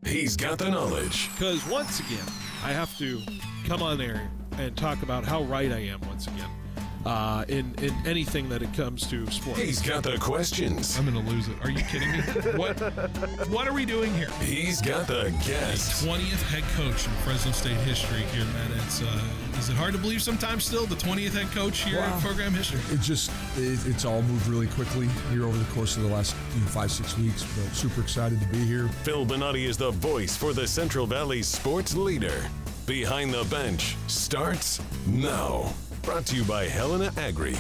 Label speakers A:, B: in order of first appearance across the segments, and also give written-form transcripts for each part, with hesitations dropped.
A: He's got the knowledge.
B: Because once again, I have to come on there and talk about how right I am once again in anything that it comes to sports.
A: He's got the questions.
C: I'm going to lose it. Are you kidding me? What are we doing here?
A: He's got the guests.
C: 20th head coach in Fresno State history here, man. Is it hard to believe sometimes still the 20th head coach here in program history?
D: It's all moved really quickly here over the course of the last 5-6 weeks. But super excited to be here.
A: Phil Bonatti is the voice for the Central Valley sports leader. Behind the Bench starts now. Brought to you by Helena Agri.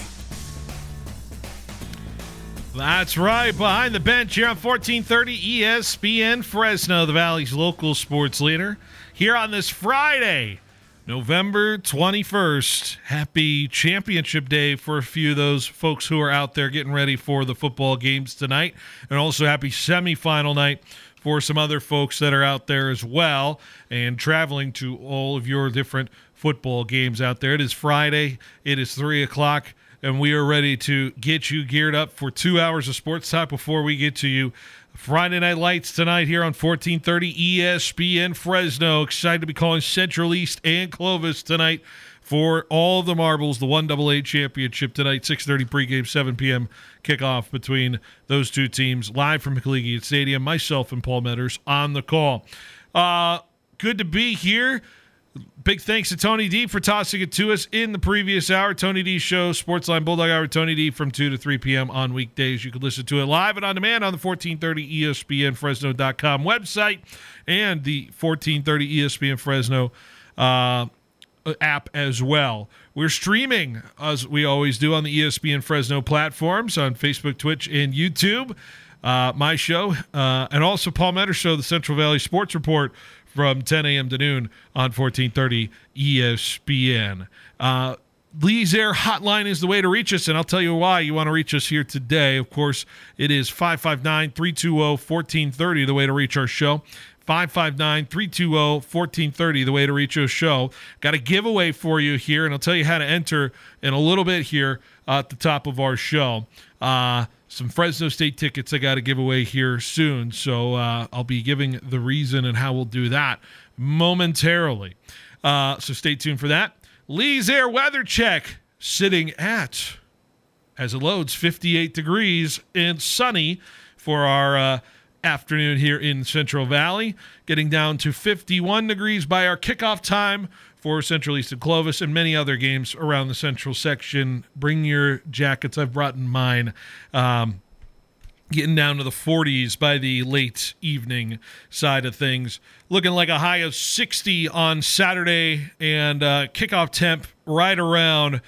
E: That's right. Behind the Bench here on 1430 ESPN Fresno, the Valley's local sports leader. Here on this Friday, November 21st. Happy championship day for a few of those folks who are out there getting ready for the football games tonight. And also happy semifinal night for some other folks that are out there as well and traveling to all of your different football games out there. It is Friday. It is 3 o'clock, and we are ready to get you geared up for 2 hours of sports talk before we get to you. Friday Night Lights tonight here on 1430 ESPN Fresno. Excited to be calling Central East and Clovis tonight for all the marbles, the 1AA championship tonight, 6:30 pregame, 7 p.m. kickoff between those two teams. Live from Collegiate Stadium, myself and Paul Metters on the call. Good to be here. Big thanks to Tony D for tossing it to us in the previous hour. Tony D Show, Sportsline Bulldog Hour, Tony D from 2 to 3 p.m. on weekdays. You can listen to it live and on demand on the 1430 ESPNFresno.com website and the 1430 ESPN Fresno app as well. We're streaming, as we always do, on the ESPN Fresno platforms on Facebook, Twitch, and YouTube. My show, and also Paul Metters Show, the Central Valley Sports Report, from 10 a.m. to noon on 1430 ESPN. Lee's Air Hotline is the way to reach us, and I'll tell you why you want to reach us here today. Of course, it is 559-320-1430, the way to reach our show. 559-320-1430, the way to reach our show. Got a giveaway for you here, and I'll tell you how to enter in a little bit here at the top of our show. Some Fresno State tickets I got to give away here soon, so I'll be giving the reason and how we'll do that momentarily. So stay tuned for that. Lee's Air weather check sitting at, as it loads, 58 degrees and sunny for our afternoon here in Central Valley, getting down to 51 degrees by our kickoff time for Central East and Clovis and many other games around the central section. Bring your jackets. I've brought in mine. Getting down to the 40s by the late evening side of things. Looking like a high of 60 on Saturday and kickoff temp right around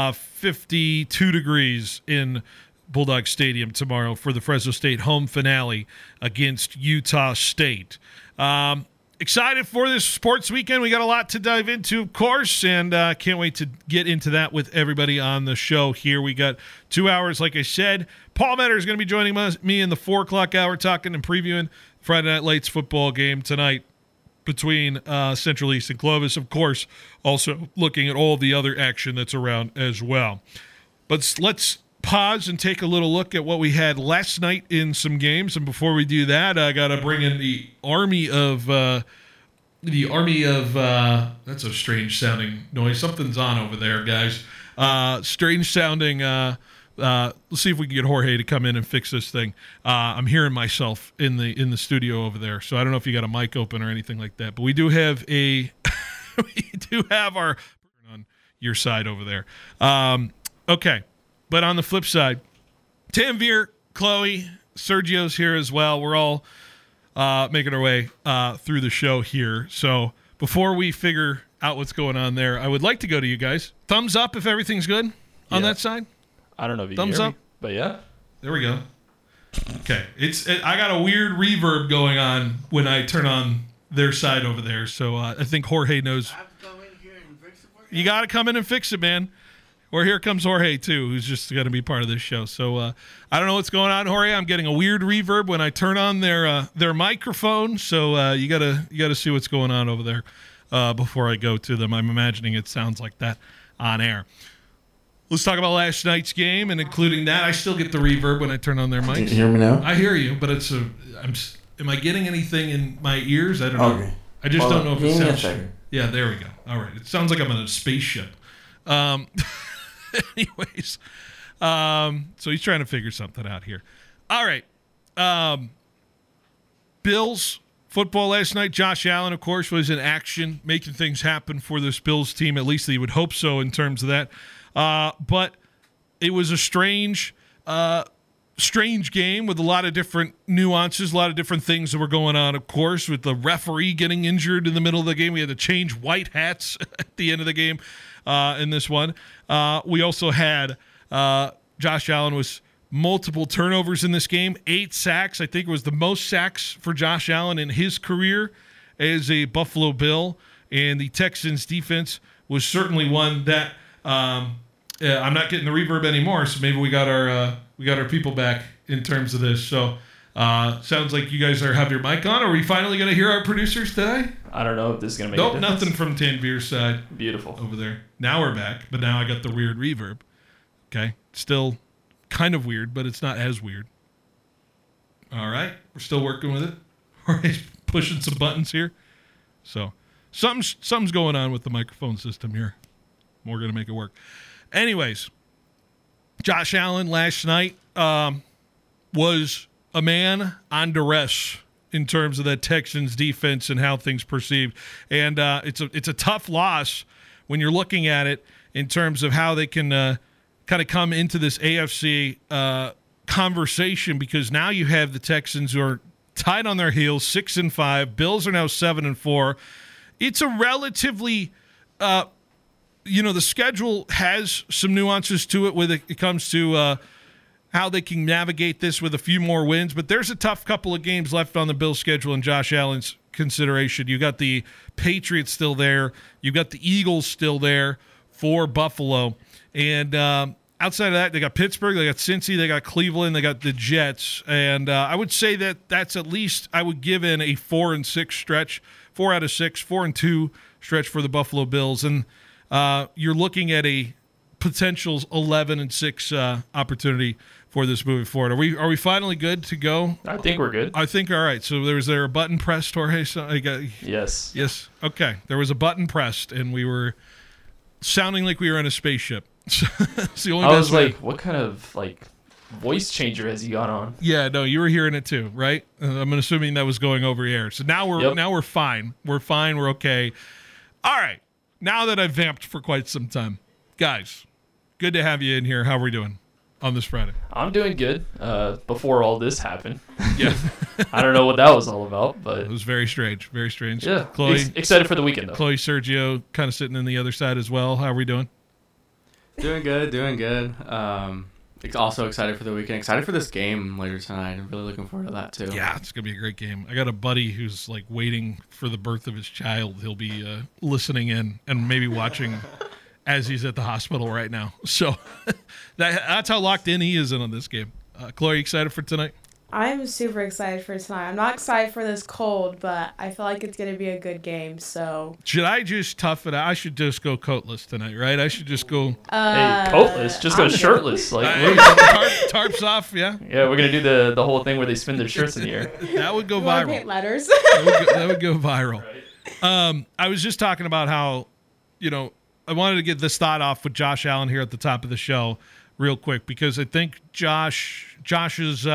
E: 52 degrees in Bulldog Stadium tomorrow for the Fresno State home finale against Utah State. Excited for this sports weekend. We got a lot to dive into, of course, and can't wait to get into that with everybody on the show here. We got 2 hours, like I said. Paul Metters is going to be joining me in the 4 o'clock hour, talking and previewing Friday Night Lights football game tonight between Central East and Clovis. Of course, also looking at all the other action that's around as well. But let's pause and take a little look at what we had last night in some games. And before we do that, I got to bring in the army of that's a strange sounding noise. Something's on over there, guys. Strange sounding. Let's see if we can get Jorge to come in and fix this thing. I'm hearing myself in the studio over there, so I don't know if you got a mic open or anything like that. But we do have our on your side over there. Okay. But on the flip side, Tanvir, Chloe, Sergio's here as well. We're all making our way through the show here. So before we figure out what's going on there, I would like to go to you guys. Thumbs up if everything's good on that side.
F: I don't know if you
E: Thumbs
F: can hear
E: up.
F: me, but yeah.
E: There we go. Okay. I got a weird reverb going on when I turn on their side over there. So I think Jorge knows.
G: I have to come in here and fix it for
E: You got to come in and fix it, man. Or here comes Jorge, too, who's just going to be part of this show. So I don't know what's going on, Jorge. I'm getting a weird reverb when I turn on their microphone. So you gotta see what's going on over there before I go to them. I'm imagining it sounds like that on air. Let's talk about last night's game, and including that, I still get the reverb when I turn on their mics.
G: Can you hear me now?
E: I hear you, but
C: Am I getting anything in my ears? I don't know.
F: Okay.
C: I just don't know if it
F: Give me a
C: sounds.
F: second.
C: Yeah, there we go. All right. It sounds like I'm on a spaceship. Anyways, so he's trying to figure something out here. All right. Bills football last night. Josh Allen, of course, was in action, making things happen for this Bills team. At least he would hope so in terms of that. But it was a strange game with a lot of different nuances, a lot of different things that were going on, of course, with the referee getting injured in the middle of the game. We had to change white hats at the end of the game in this one. We also had Josh Allen was multiple turnovers in this game, 8 sacks. I think it was the most sacks for Josh Allen in his career as a Buffalo Bill. And the Texans defense was certainly one that I'm not getting the reverb anymore, so maybe we got our people back in terms of this. So sounds like you guys have your mic on. Are we finally going to hear our producers today?
H: I don't know if this is going to make a difference.
C: Nothing from Tanvir's side.
H: Beautiful.
C: Over there. Now we're back, but now I got the weird reverb. Okay. Still kind of weird, but it's not as weird. All right. We're still working with it. We're pushing some buttons here. So something's going on with the microphone system here. We're going to make it work. Anyways, Josh Allen last night was a man on duress in terms of that Texans defense and how things perceived. And it's a tough loss when you're looking at it in terms of how they can kind of come into this AFC conversation, because now you have the Texans who are tied on their heels, 6-5. Bills are now 7-4. It's a relatively the schedule has some nuances to it when it comes to how they can navigate this with a few more wins. But there's a tough couple of games left on the Bills' schedule in Josh Allen's consideration. You got the Patriots still there. You got the Eagles still there for Buffalo. And outside of that, they got Pittsburgh, they got Cincy, they got Cleveland, they got the Jets. And I would say that that's at least, I would give in a 4-6 stretch, 4 out of 6, 4-2 stretch for the Buffalo Bills. And you're looking at a potential 11-6 opportunity for this moving forward. Are we finally good to go?
H: I think we're good.
C: I think all right. So was there a button pressed, Jorge?
H: Yes.
C: Yes. Okay. There was a button pressed, and we were sounding like we were in a spaceship. It's the only
H: I was
C: way.
H: like, what kind of voice changer has he got on?
C: Yeah, no, you were hearing it too, right? I'm assuming that was going over air. So now we're fine. We're fine. We're okay. All right. Now that I've vamped for quite some time, guys, good to have you in here. How are we doing on this Friday?
H: I'm doing good. Before all this happened.
C: Yeah.
H: I don't know what that was all about, but
C: it was very strange. Very strange.
H: Yeah.
C: Chloe,
H: excited for the weekend though.
C: Chloe, Sergio, kind of sitting in the other side as well. How are we doing?
I: Doing good. Also excited for the weekend. Excited for this game later tonight. I'm really looking forward to that too.
C: Yeah, it's gonna be a great game. I got a buddy who's waiting for the birth of his child. He'll be listening in and maybe watching as he's at the hospital right now. So that's how locked in he is in on this game. Chloe, excited for tonight?
J: I'm super excited for tonight. I'm not excited for this cold, but I feel like it's going to be a good game. So
C: should I just tough it out? I should just go coatless tonight, right? I should just go.
H: Hey, coatless? Just go shirtless.
C: Tarps off, yeah.
H: Yeah, we're gonna do the whole thing where they spin their shirts in the air.
C: That would go
J: you
C: viral.
J: Paint letters.
C: that would go viral.
H: Right.
C: I was just talking about how, I wanted to get this thought off with Josh Allen here at the top of the show, real quick, because I think Josh's.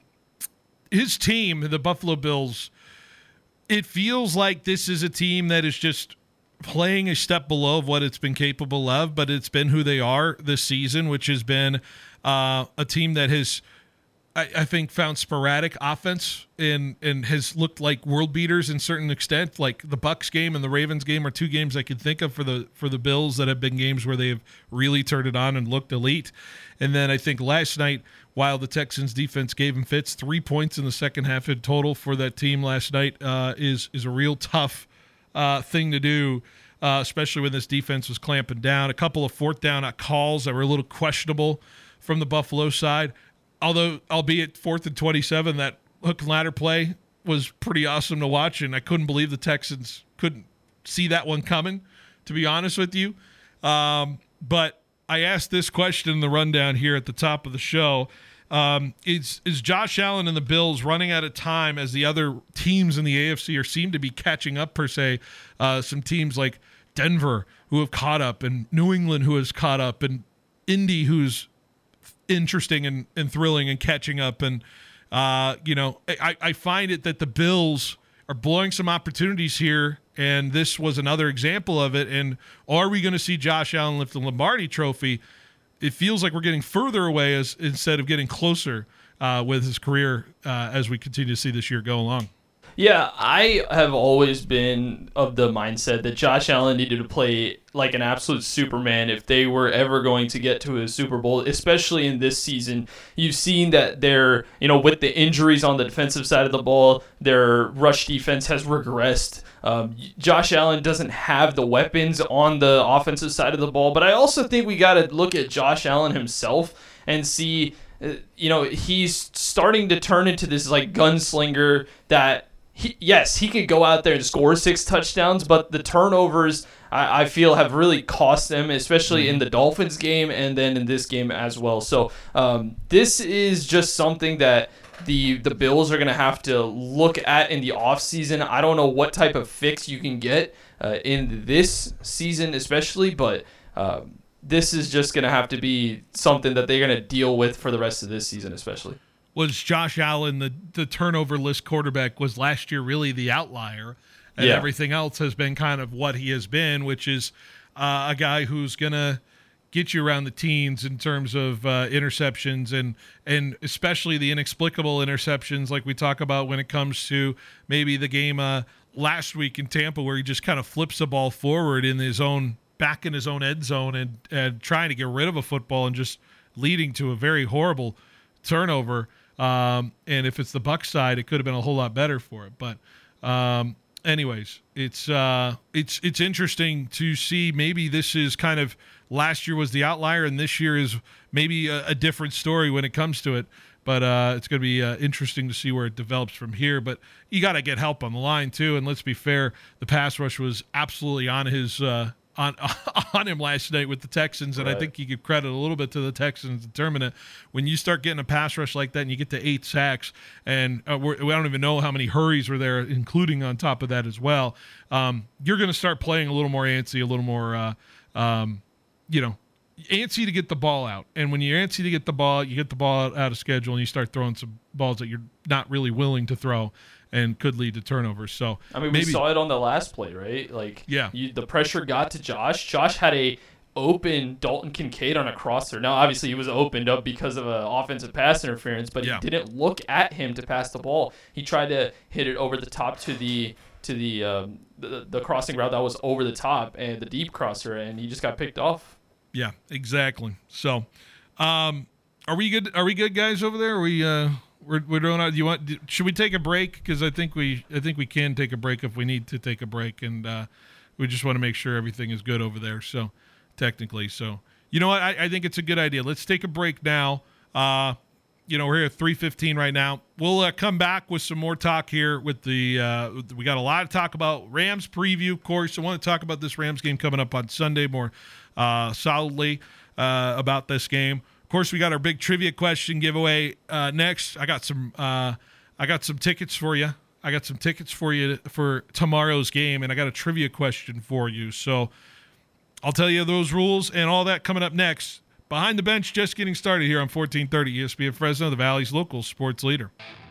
C: His team, the Buffalo Bills, it feels like this is a team that is just playing a step below of what it's been capable of, but it's been who they are this season, which has been a team that has, I think, found sporadic offense and has looked like world beaters in certain extent. Like the Bucs game and the Ravens game are two games I could think of for the Bills that have been games where they've really turned it on and looked elite. And then I think last night, while the Texans defense gave them fits, 3 points in the second half in total for that team last night is a real tough thing to do, especially when this defense was clamping down. A couple of fourth down calls that were a little questionable from the Buffalo side. Although, albeit 4th and 27, that hook and ladder play was pretty awesome to watch, and I couldn't believe the Texans couldn't see that one coming, to be honest with you. But I asked this question in the rundown here at the top of the show.
E: Is Josh Allen and the Bills running out of time as the other teams in the AFC seem to be catching up, per se? Some teams like Denver who have caught up, and New England who has caught up, and Indy who's interesting and thrilling and catching up. And, I find it that the Bills are blowing some opportunities here, and this was another example of it. And are we going to see Josh Allen lift the Lombardi Trophy? It feels like we're getting further away instead of getting closer with his career as we continue to see this year go along.
H: Yeah, I have always been of the mindset that Josh Allen needed to play like an absolute Superman if they were ever going to get to a Super Bowl, especially in this season. You've seen that they're, with the injuries on the defensive side of the ball, their rush defense has regressed. Josh Allen doesn't have the weapons on the offensive side of the ball, but I also think we got to look at Josh Allen himself and see, he's starting to turn into this like gunslinger that he could go out there and score 6 touchdowns, but the turnovers I feel have really cost them, especially in the Dolphins game and then in this game as well. So this is just something that the Bills are going to have to look at in the offseason. I don't know what type of fix you can get in this season especially, but this is just going to have to be something that they're going to deal with for the rest of this season especially.
E: Was Josh Allen, the turnover-less quarterback, was last year really the outlier, and everything else has been kind of what he has been, which is a guy who's going to get you around the teens in terms of interceptions and especially the inexplicable interceptions like we talk about when it comes to maybe the game last week in Tampa where he just kind of flips the ball forward back in his own end zone and trying to get rid of a football and just leading to a very horrible turnover. And if it's the Bucs side, it could have been a whole lot better for it. But anyways, it's interesting to see. Maybe this is kind of last year was the outlier, and this year is maybe a different story when it comes to it. But it's going to be interesting to see where it develops from here. But you got to get help on the line too. And let's be fair, the pass rush was absolutely on his on him last night with the Texans, and right. I think you give credit a little bit to the Texans determine it. When you start getting a pass rush like that and you get to 8 sacks, and we don't even know how many hurries were there, including on top of that as well, you're going to start playing a little more antsy, a little more, antsy to get the ball out. And when you're antsy to get the ball, you get the ball out of schedule, and you start throwing some balls that you're not really willing to throw and could lead to turnovers. So
H: we saw it on the last play, right? The pressure got to Josh. Josh had a open Dalton Kincaid on a crosser. Now, obviously, he was opened up because of an offensive pass interference, but he didn't look at him to pass the ball. He tried to hit it over the top to the crossing route that was over the top and the deep crosser, and he just got picked off.
E: Yeah, exactly. So, are we good? Are we good, guys, over there? Are we we're doing. Do you want? Should we take a break? Because I think we can take a break if we need to take a break, and we just want to make sure everything is good over there. So, technically, you know what? I think it's a good idea. Let's take a break now. We're here at 3:15 right now. We'll come back with some more talk here with we got a lot to talk about. Rams preview, of course. I want to talk about this Rams game coming up on Sunday more solidly about this game. Of course, we got our big trivia question giveaway next. I got some tickets for you. I got some tickets for you for tomorrow's game, and I got a trivia question for you. So I'll tell you those rules and all that coming up next. Behind the Bench, just getting started here on 1430 ESPN Fresno, the Valley's local sports leader.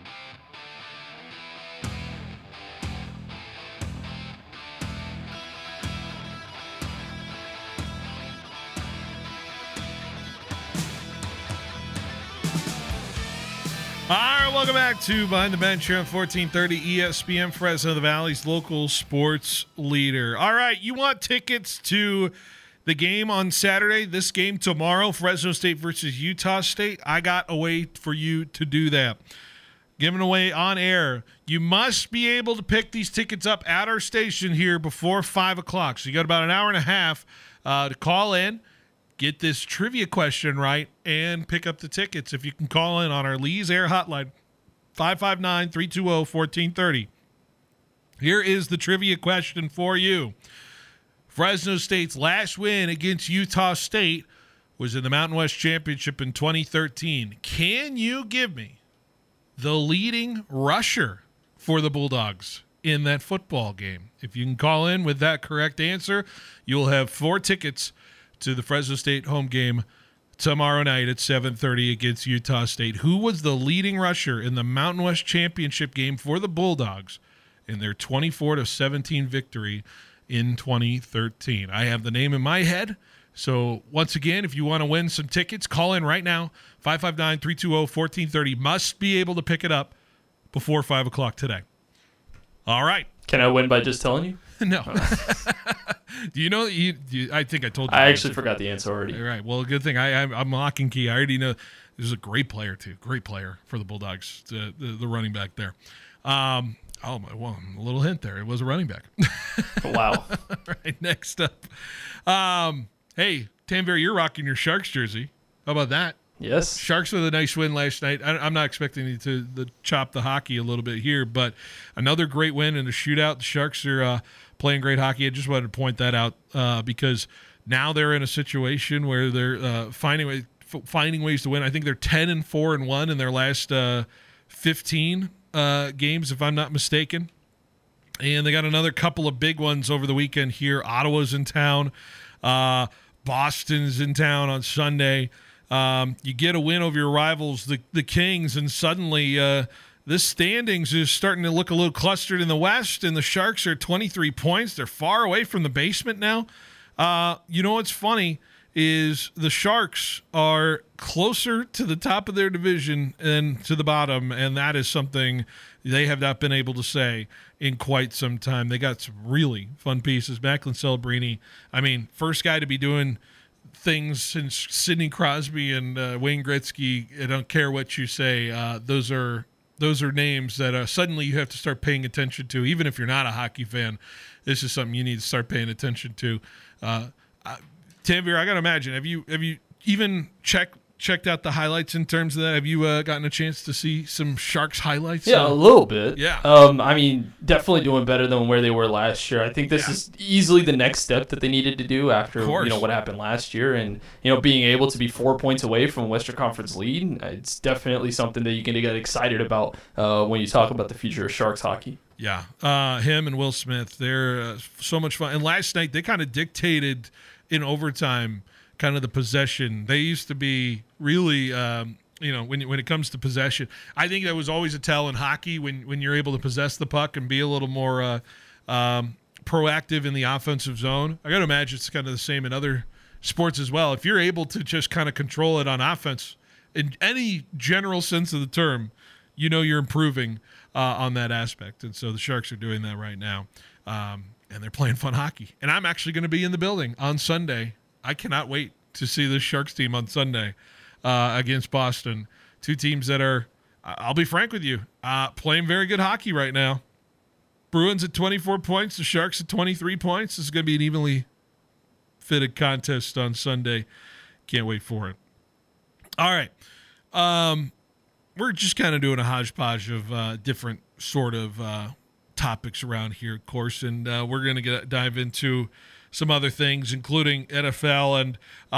E: All right, welcome back to Behind the Bench here on 1430 ESPN Fresno, the Valley's local sports leader. All right, you want tickets to the game on Saturday, this game tomorrow, Fresno State versus Utah State? I got a way for you to do that. Giving away on air. You must be able to pick these tickets up at our station here before 5 o'clock. So you got about an hour and a half to call in, get this trivia question right, and pick up the tickets. If you can call in on our Lee's Air Hotline, 559-320-1430. Here is the trivia question for you. Fresno State's last win against Utah State was in the Mountain West Championship in 2013. Can you give me the leading rusher for the Bulldogs in that football game? If you can call in with that correct answer, you'll have 4 tickets to the Fresno State home game tomorrow night at 7:30 against Utah State. Who was the leading rusher in the Mountain West Championship game for the Bulldogs in their 24-17 victory in 2013? I have the name in my head. So once again, if you want to win some tickets, call in right now. 559-320-1430. Must be able to pick it up before 5 o'clock today. All right.
H: Can I win by just telling you?
E: No. Do you know? I think I told you.
H: I actually forgot the answer already.
E: All right. Well, good thing I'm lock and key. I already know. This is a great player too. Great player for the Bulldogs. The running back there. Well, a little hint there. It was a running back.
H: Wow.
E: All right. Next up. Hey, Tanvir, you're rocking your Sharks jersey. How about that?
H: Yes.
E: Sharks with a nice win last night. I'm not expecting you to chop the hockey a little bit here, but another great win in a shootout. The Sharks are playing great hockey. I just wanted to point that out because now they're in a situation where they're finding ways to win. I think they're 10-4-1 in their last 15 games, if I'm not mistaken. And they got another couple of big ones over the weekend here. Ottawa's in town. Boston's in town on Sunday. You get a win over your rivals, the Kings, and suddenly this standings is starting to look a little clustered in the West, and the Sharks are 23 points. They're far away from the basement now. You know what's funny is the Sharks are closer to the top of their division than to the bottom, and that is something they have not been able to say in quite some time. They got some really fun pieces. Macklin Celebrini, first guy to be doing things since Sidney Crosby and Wayne Gretzky. I don't care what you say. Those are names that suddenly you have to start paying attention to, even if you're not a hockey fan. This is something you need to start paying attention to. Tanvir, I gotta imagine. Have you even checked out the highlights in terms of that? Have you gotten a chance to see some Sharks highlights?
H: Yeah, a little bit.
E: Yeah.
H: Definitely doing better than where they were last year. I think this is easily the next step that they needed to do after what happened last year, and being able to be 4 points away from Western Conference lead. It's definitely something that you can get excited about when you talk about the future of Sharks hockey.
E: Yeah, him and Will Smith, they're so much fun. And last night they kind of dictated in overtime kind of the possession. They used to be really, when it comes to possession, I think that was always a tell in hockey when you're able to possess the puck and be a little more proactive in the offensive zone. I got to imagine it's kind of the same in other sports as well. If you're able to just kind of control it on offense, in any general sense of the term, you're improving on that aspect. And so the Sharks are doing that right now. And they're playing fun hockey. And I'm actually going to be in the building on Sunday. I cannot wait to see this Sharks team on Sunday against Boston. Two teams that are, I'll be frank with you, playing very good hockey right now. Bruins at 24 points, the Sharks at 23 points. This is going to be an evenly fitted contest on Sunday. Can't wait for it. All right. We're just kind of doing a hodgepodge of different sort of topics around here, of course, and we're going to dive into some other things, including NFL. And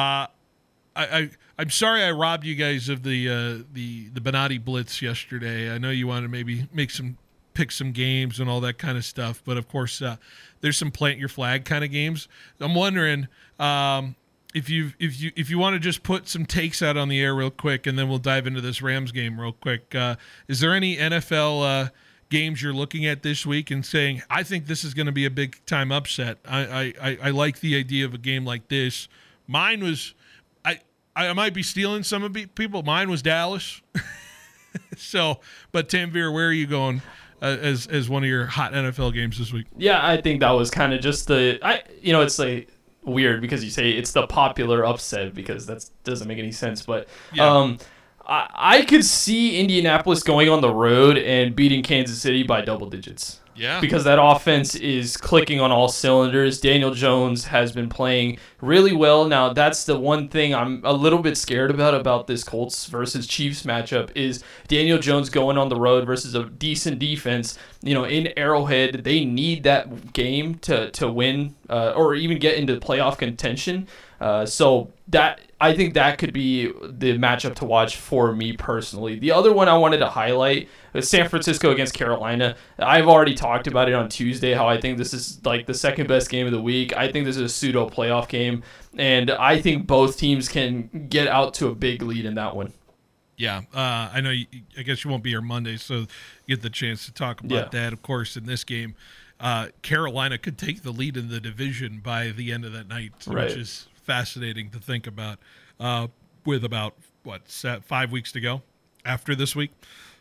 E: I'm sorry I robbed you guys of the Benatti Blitz yesterday. I know you wanted to maybe pick some games and all that kind of stuff, but of course there's some plant your flag kind of games. I'm wondering if you want to just put some takes out on the air real quick, and then we'll dive into this Rams game real quick. Is there any NFL games you're looking at this week and saying, I think this is going to be a big time upset? I like the idea of a game like this. Mine was, I might be stealing some of people. Mine was Dallas. So, but Tanvir, where are you going as one of your hot NFL games this week?
H: Yeah, I think that was kind of just it's like weird because you say it's the popular upset because that doesn't make any sense. But yeah. I could see Indianapolis going on the road and beating Kansas City by double digits.
E: Yeah.
H: Because that offense is clicking on all cylinders. Daniel Jones has been playing really well. Now, that's the one thing I'm a little bit scared about this Colts versus Chiefs matchup is Daniel Jones going on the road versus a decent defense. In Arrowhead, they need that game to win or even get into playoff contention. So that I think that could be the matchup to watch for me personally. The other one I wanted to highlight is San Francisco against Carolina. I've already talked about it on Tuesday, how I think this is like the second best game of the week. I think this is a pseudo playoff game, and I think both teams can get out to a big lead in that one.
E: Yeah, I know. I guess you won't be here Monday, so you get the chance to talk about that. Of course, in this game, Carolina could take the lead in the division by the end of that night, which is fascinating to think about. With about 5 weeks to go after this week.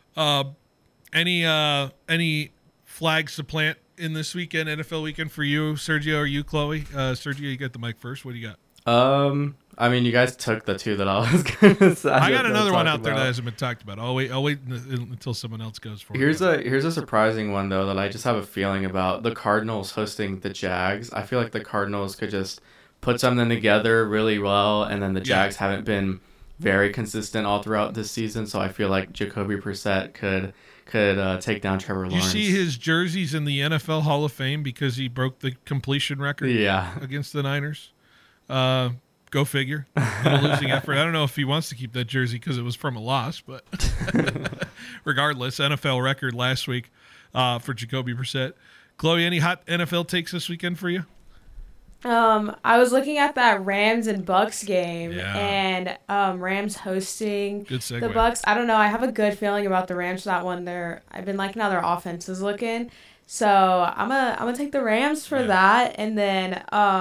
E: Any flags to plant in this weekend, NFL weekend for you, Sergio, or you, Chloe? Sergio, you got the mic first. What do you got?
I: I mean, you guys took the two that I was gonna say.
E: I got another one out there that hasn't been talked about. I'll wait until someone else goes for it.
I: Here's a surprising one though that I just have a feeling about. The Cardinals hosting the Jags. I feel like the Cardinals could just put something together really well, and then the Jags haven't been very consistent all throughout this season. So I feel like Jacoby Brissett could take down Trevor Lawrence.
E: You see his jerseys in the NFL Hall of Fame because he broke the completion record against the Niners. Go figure. A little losing effort. I don't know if he wants to keep that jersey because it was from a loss, but regardless, NFL record last week for Jacoby Brissett. Chloe, any hot NFL takes this weekend for you?
J: I was looking at that Rams and Bucks game, and Rams hosting the Bucks. I don't know. I have a good feeling about the Rams for that one. I've been liking how their offense is looking, so I'm gonna take the Rams for that. And then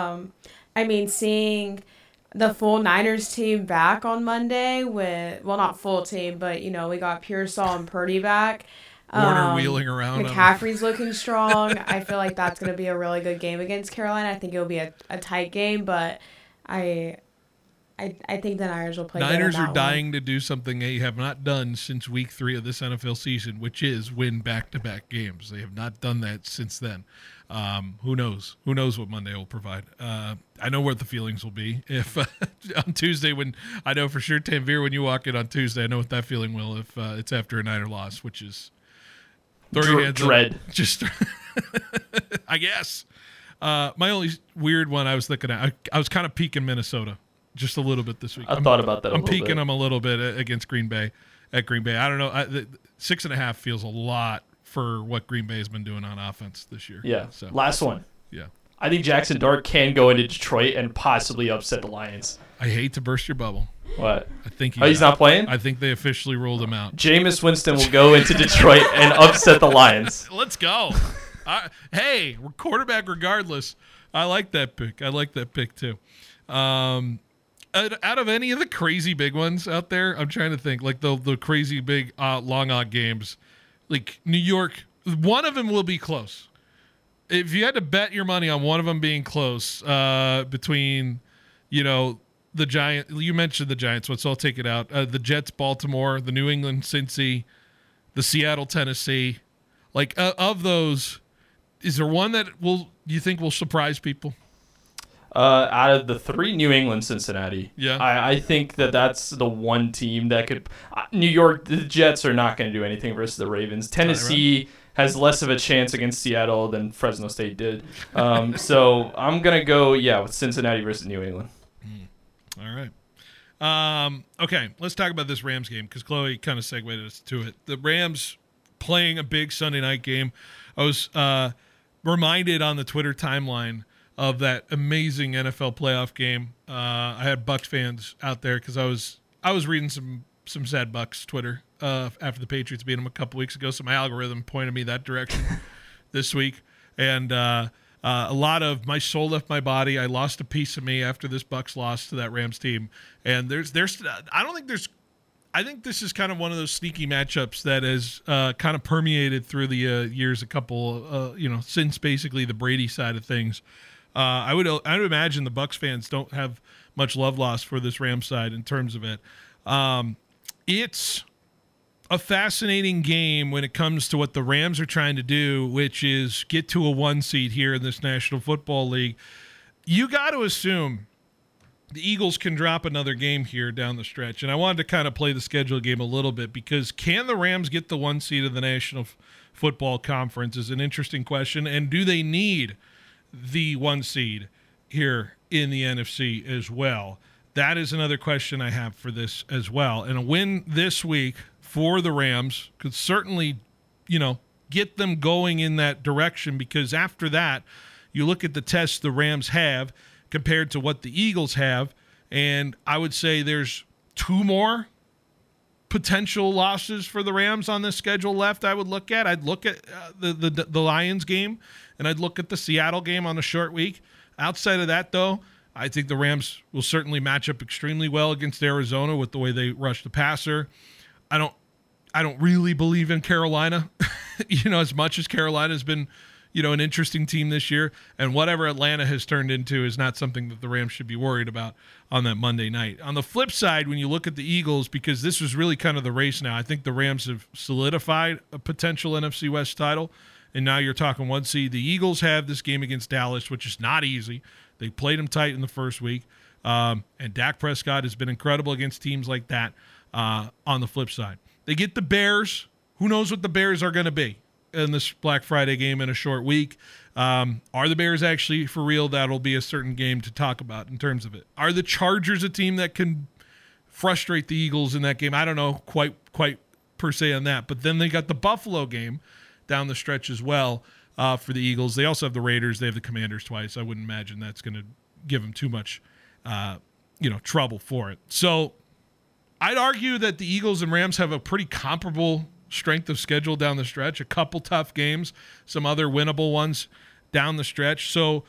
J: seeing the full Niners team back on Monday not full team, but we got Pearsall and Purdy back.
E: Warner wheeling around.
J: McCaffrey's looking strong. I feel like that's going to be a really good game against Carolina. I think it'll be a tight game, but I think the Niners will play.
E: Niners are dying to do something they have not done since week 3 of this NFL season, which is win back-to-back games. They have not done that since then. Who knows? Who knows what Monday will provide? I know what the feelings will be if on Tuesday, when I know for sure, Tanvir, when you walk in on Tuesday, I know what that feeling will if it's after a Niner loss, which is
H: dread.
E: Just, I guess. My only weird one I was looking at, I was kind of peeking Minnesota just a little bit this week.
H: I thought about that.
E: I'm peeking them a little bit against Green Bay. At Green Bay, I don't know. 6.5 feels a lot for what Green Bay has been doing on offense this year.
H: Yeah.
E: So,
H: last one.
E: Yeah.
H: I think Jackson Dart can go into Detroit and possibly upset the Lions.
E: I hate to burst your bubble.
H: What?
E: I think
H: he's not playing?
E: I think they officially ruled him out.
H: Jameis Winston will go into Detroit and upset the Lions.
E: Let's go. Hey, we're quarterback regardless. I like that pick. I like that pick too. Out of any of the crazy big ones out there, I'm trying to think, like the crazy big long odd games, like New York, one of them will be close. If you had to bet your money on one of them being close, between, the Giants, you mentioned the Giants one, so I'll take it out. The Jets, Baltimore, the New England, Cincy, the Seattle, Tennessee. Like, of those, is there one that you think will surprise people?
H: Out of the 3, New England, Cincinnati.
E: Yeah.
H: I think that's the one team that could. New York, the Jets are not going to do anything versus the Ravens. Tennessee has less of a chance against Seattle than Fresno State did. So I'm going to go, with Cincinnati versus New England.
E: All right. Okay, let's talk about this Rams game because Chloe kind of segued us to it. The Rams playing a big Sunday night game. I was reminded on the Twitter timeline of that amazing NFL playoff game. I had Bucs fans out there because I was reading some sad Bucs Twitter after the Patriots beat them a couple weeks ago, so my algorithm pointed me that direction this week. And a lot of my soul left my body. I lost a piece of me after this Bucs loss to that Rams team. And I think this is kind of one of those sneaky matchups that has kind of permeated through the years, a couple, since basically the Brady side of things. I would imagine the Bucs fans don't have much love lost for this Rams side in terms of it. It's a fascinating game when it comes to what the Rams are trying to do, which is get to a 1 seed here in this National Football League. You got to assume the Eagles can drop another game here down the stretch. And I wanted to kind of play the schedule game a little bit because can the Rams get the 1 seed of the National Football Conference is an interesting question. And do they need the 1 seed here in the NFC as well? That is another question I have for this as well. And a win this week for the Rams could certainly, get them going in that direction, because after that, you look at the tests the Rams have compared to what the Eagles have, and I would say there's 2 more potential losses for the Rams on this schedule left. I'd look at the Lions game, and I'd look at the Seattle game on a short week. Outside of that, though, I think the Rams will certainly match up extremely well against Arizona with the way they rush the passer. I don't really believe in Carolina, as much as Carolina's been, an interesting team this year, and whatever Atlanta has turned into is not something that the Rams should be worried about on that Monday night. On the flip side, when you look at the Eagles, because this was really kind of the race now, I think the Rams have solidified a potential NFC West title, and now you're talking 1 seed. The Eagles have this game against Dallas, which is not easy. They played them tight in the first week, and Dak Prescott has been incredible against teams like that on the flip side. They get the Bears. Who knows what the Bears are going to be in this Black Friday game in a short week? Are the Bears actually for real? That'll be a certain game to talk about in terms of it. Are the Chargers a team that can frustrate the Eagles in that game? I don't know quite per se on that. But then they got the Buffalo game down the stretch as well for the Eagles. They also have the Raiders. They have the Commanders twice. I wouldn't imagine that's going to give them too much trouble for it. So I'd argue that the Eagles and Rams have a pretty comparable strength of schedule down the stretch, a couple tough games, some other winnable ones down the stretch. So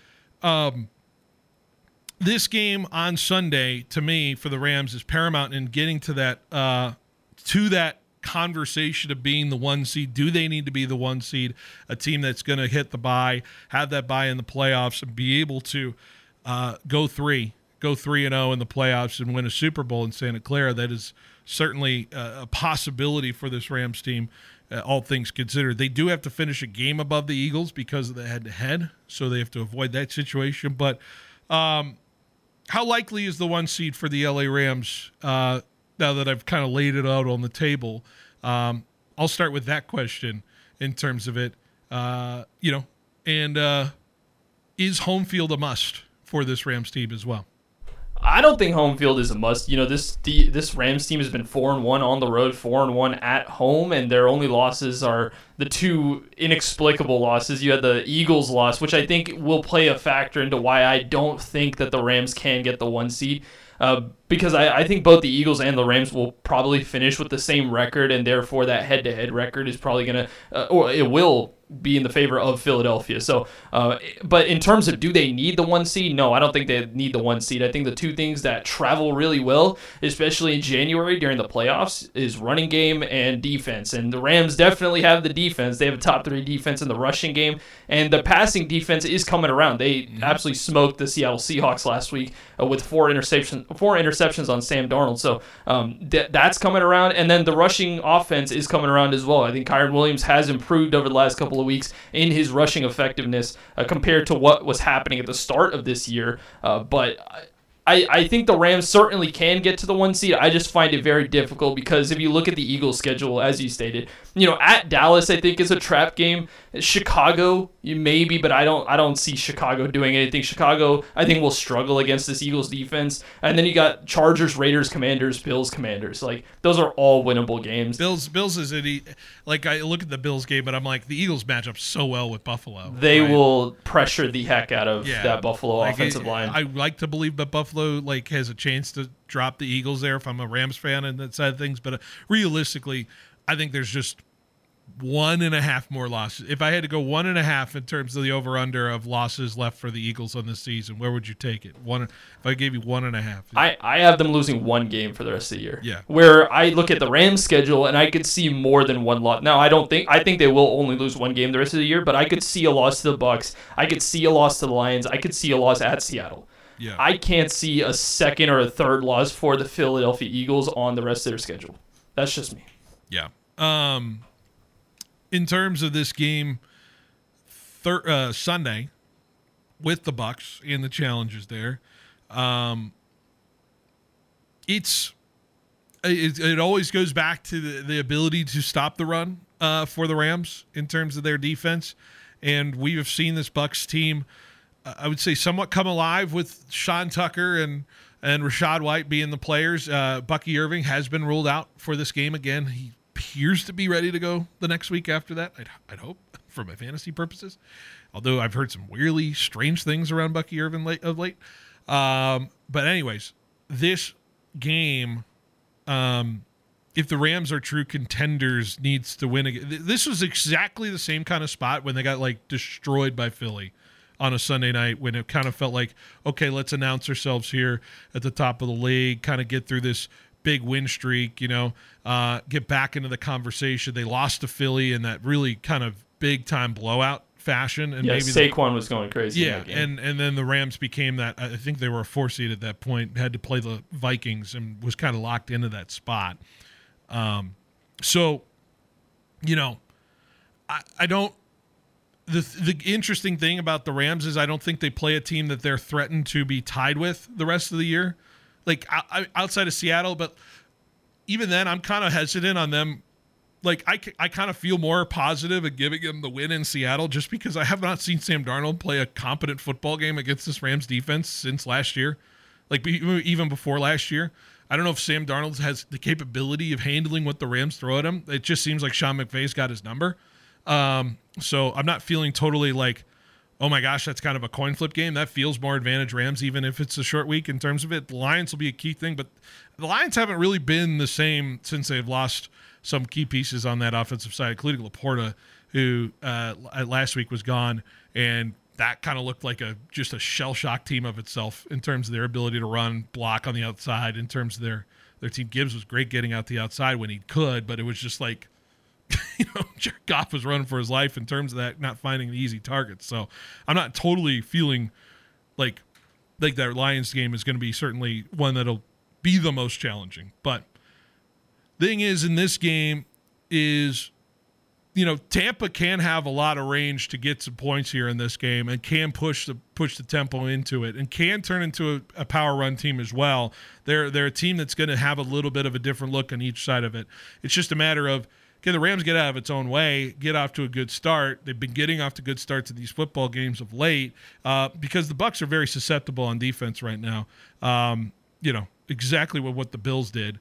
E: this game on Sunday, to me, for the Rams is paramount in getting to that conversation of being the 1 seed. Do they need to be the 1 seed, a team that's going to hit the bye, have that bye in the playoffs, and be able to go 3-0 in the playoffs and win a Super Bowl in Santa Clara? That is certainly a possibility for this Rams team, all things considered. They do have to finish a game above the Eagles because of the head-to-head, so they have to avoid that situation. But how likely is the 1 seed for the LA Rams now that I've kind of laid it out on the table? I'll start with that question in terms of it. Is home field a must for this Rams team as well?
H: I don't think home field is a must. This Rams team has been 4-1 on the road, 4-1 at home, and their only losses are the 2 inexplicable losses. You had the Eagles loss, which I think will play a factor into why I don't think that the Rams can get the 1 seed. Because I think both the Eagles and the Rams will probably finish with the same record, and therefore that head-to-head record is probably going to, or it will be in the favor of Philadelphia. So, but in terms of do they need the 1 seed? No, I don't think they need the 1 seed. I think the 2 things that travel really well, especially in January during the playoffs, is running game and defense. And the Rams definitely have the defense. They have a top 3 defense in the rushing game, and the passing defense is coming around. They absolutely smoked the Seattle Seahawks last week with 4 interceptions on Sam Darnold. So that's coming around, and then the rushing offense is coming around as well. I think Kyren Williams has improved over the last couple of weeks in his rushing effectiveness compared to what was happening at the start of this year. But I think the Rams certainly can get to the 1 seed. I just find it very difficult because if you look at the Eagles' schedule, as you stated, at Dallas, I think is a trap game. Chicago, maybe, but I don't see Chicago doing anything. Chicago, I think, will struggle against this Eagles defense. And then you got Chargers, Raiders, Commanders, Bills, Commanders. Like, those are all winnable games.
E: Bills is like, I look at the Bills game, but I'm like, the Eagles match up so well with Buffalo.
H: They will pressure the heck out of that Buffalo offensive line.
E: I like to believe that Buffalo has a chance to drop the Eagles there if I'm a Rams fan and that side of things. But realistically, I think there's just 1.5 more losses. If I had to go 1.5 in terms of the over-under of losses left for the Eagles on this season, where would you take it? If I gave you 1.5.
H: I have them losing 1 game for the rest of the year.
E: Yeah.
H: Where I look at the Rams schedule and I could see more than 1 loss. Now, I think they will only lose 1 game the rest of the year, but I could see a loss to the Bucs. I could see a loss to the Lions. I could see a loss at Seattle.
E: Yeah.
H: I can't see a second or a third loss for the Philadelphia Eagles on the rest of their schedule. That's just me.
E: Yeah. In terms of this game, Sunday with the Bucs and the challenges there, it always goes back to the ability to stop the run for the Rams in terms of their defense, and we have seen this Bucs team I would say, somewhat come alive with Sean Tucker and Rachaad White being the players. Bucky Irving has been ruled out for this game again. He appears to be ready to go the next week after that, I'd hope, for my fantasy purposes. Although I've heard some weirdly strange things around Bucky Irving of late. But anyways, this game, if the Rams are true contenders, needs to win again. This was exactly the same kind of spot when they got destroyed by Philly on a Sunday night, when it kind of felt like, okay, let's announce ourselves here at the top of the league, kind of get through this big win streak, get back into the conversation. They lost to Philly in that really kind of big time blowout fashion, and maybe
H: Saquon was going crazy.
E: Yeah,
H: in that game.
E: and then the Rams became that. I think they were a 4 seed at that point, had to play the Vikings, and was kind of locked into that spot. So, I don't. The interesting thing about the Rams is I don't think they play a team that they're threatened to be tied with the rest of the year, outside of Seattle. But even then, I'm kind of hesitant on them. I kind of feel more positive at giving them the win in Seattle, just because I have not seen Sam Darnold play a competent football game against this Rams defense since last year, even before last year. I don't know if Sam Darnold has the capability of handling what the Rams throw at him. It just seems like Sean McVay's got his number. So I'm not feeling totally oh my gosh, that's kind of a coin flip game. That feels more advantage Rams, even if it's a short week in terms of it. The Lions will be a key thing, but the Lions haven't really been the same since they've lost some key pieces on that offensive side, including Laporta, who last week was gone, and that kind of looked like just a shell-shock team of itself in terms of their ability to run, block on the outside, in terms of their team. Gibbs was great getting out the outside when he could, but it was just Jared Goff was running for his life in terms of that, not finding the easy targets. So I'm not totally feeling like that Lions game is going to be certainly one that'll be the most challenging. But the thing is, in this game is, Tampa can have a lot of range to get some points here in this game, and can push the tempo into it, and can turn into a power run team as well. They're a team that's going to have a little bit of a different look on each side of it. It's just a matter of, can the Rams get out of its own way, get off to a good start? They've been getting off to good starts in these football games of late, because the Bucs are very susceptible on defense right now. Exactly what the Bills did.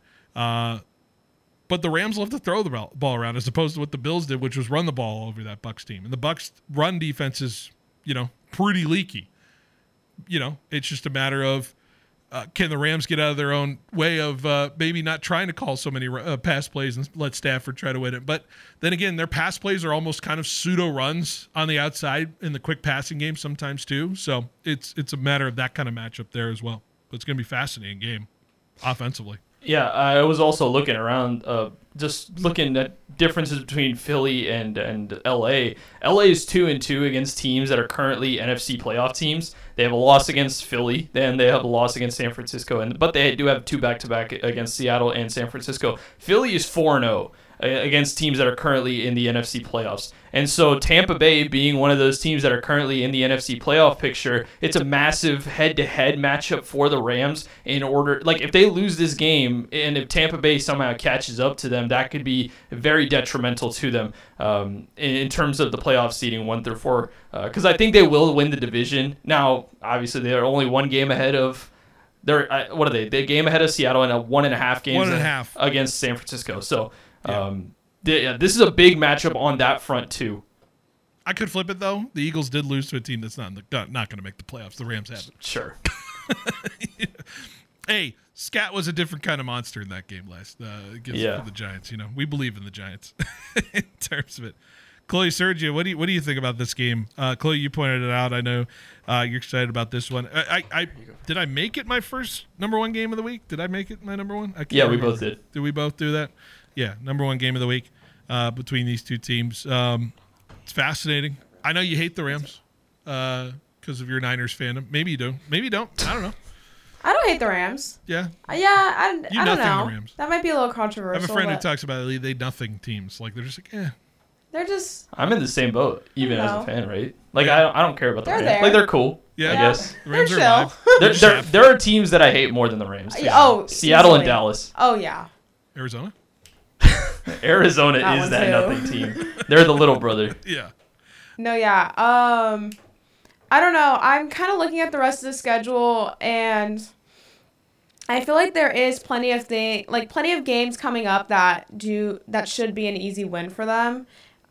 E: But the Rams love to throw the ball around, as opposed to what the Bills did, which was run the ball over that Bucs team. And the Bucs run defense is, pretty leaky. It's just a matter of, can the Rams get out of their own way of maybe not trying to call so many pass plays and let Stafford try to win it. But then again, their pass plays are almost kind of pseudo runs on the outside in the quick passing game sometimes too. So it's a matter of that kind of matchup there as well. But it's going to be a fascinating game offensively.
H: Yeah, I was also looking around, just looking at differences between Philly and LA. LA is 2-2 against teams that are currently NFC playoff teams. They have a loss against Philly, then they have a loss against San Francisco, but they do have 2 back-to-back against Seattle and San Francisco. Philly is 4-0 against teams that are currently in the NFC playoffs. And so Tampa Bay, being one of those teams that are currently in the NFC playoff picture, it's a massive head-to-head matchup for the Rams. In order, if they lose this game, and if Tampa Bay somehow catches up to them, that could be very detrimental to them in terms of the playoff seeding 1 through 4. Because I think they will win the division. Now, obviously, they're only 1 game ahead of. What are they? They're a game ahead of Seattle and a 1.5 games
E: 1.5
H: against San Francisco. So. This is a big matchup on that front too.
E: I could flip it though. The Eagles did lose to a team that's not going to make the playoffs. The Rams haven't.
H: Sure.
E: Hey, Scat was a different kind of monster in that game last against the Giants. We believe in the Giants in terms of it. Chloe, Sergio, what do you think about this game? Chloe, you pointed it out. I know you're excited about this one. Did I make it my first number 1 game of the week? Did I make it my number 1?
H: Yeah, we both did.
E: Did we both do that? Yeah, number 1 game of the week between these two teams. It's fascinating. I know you hate the Rams because of your Niners fandom. Maybe you do. Maybe you don't. I don't know.
J: I don't hate the Rams.
E: Yeah.
J: I don't know.
E: The Rams.
J: That might be a little controversial.
E: I have a friend who talks about they nothing teams. They're just
J: They're just.
H: I'm in the same boat, even as a fan, right? I don't care about the Rams.
J: There.
H: They're cool.
E: Yeah.
H: I guess.
E: The Rams
J: they're
E: chill.
H: There are teams that I hate more than the Rams.
J: Oh,
H: Seattle
J: easily.
H: and Dallas.
J: Oh yeah.
E: Arizona.
H: Arizona is that nothing team. They're the little brother.
E: Yeah.
J: No, yeah. I don't know. I'm kind of looking at the rest of the schedule, and I feel like there is plenty of games coming up that should be an easy win for them.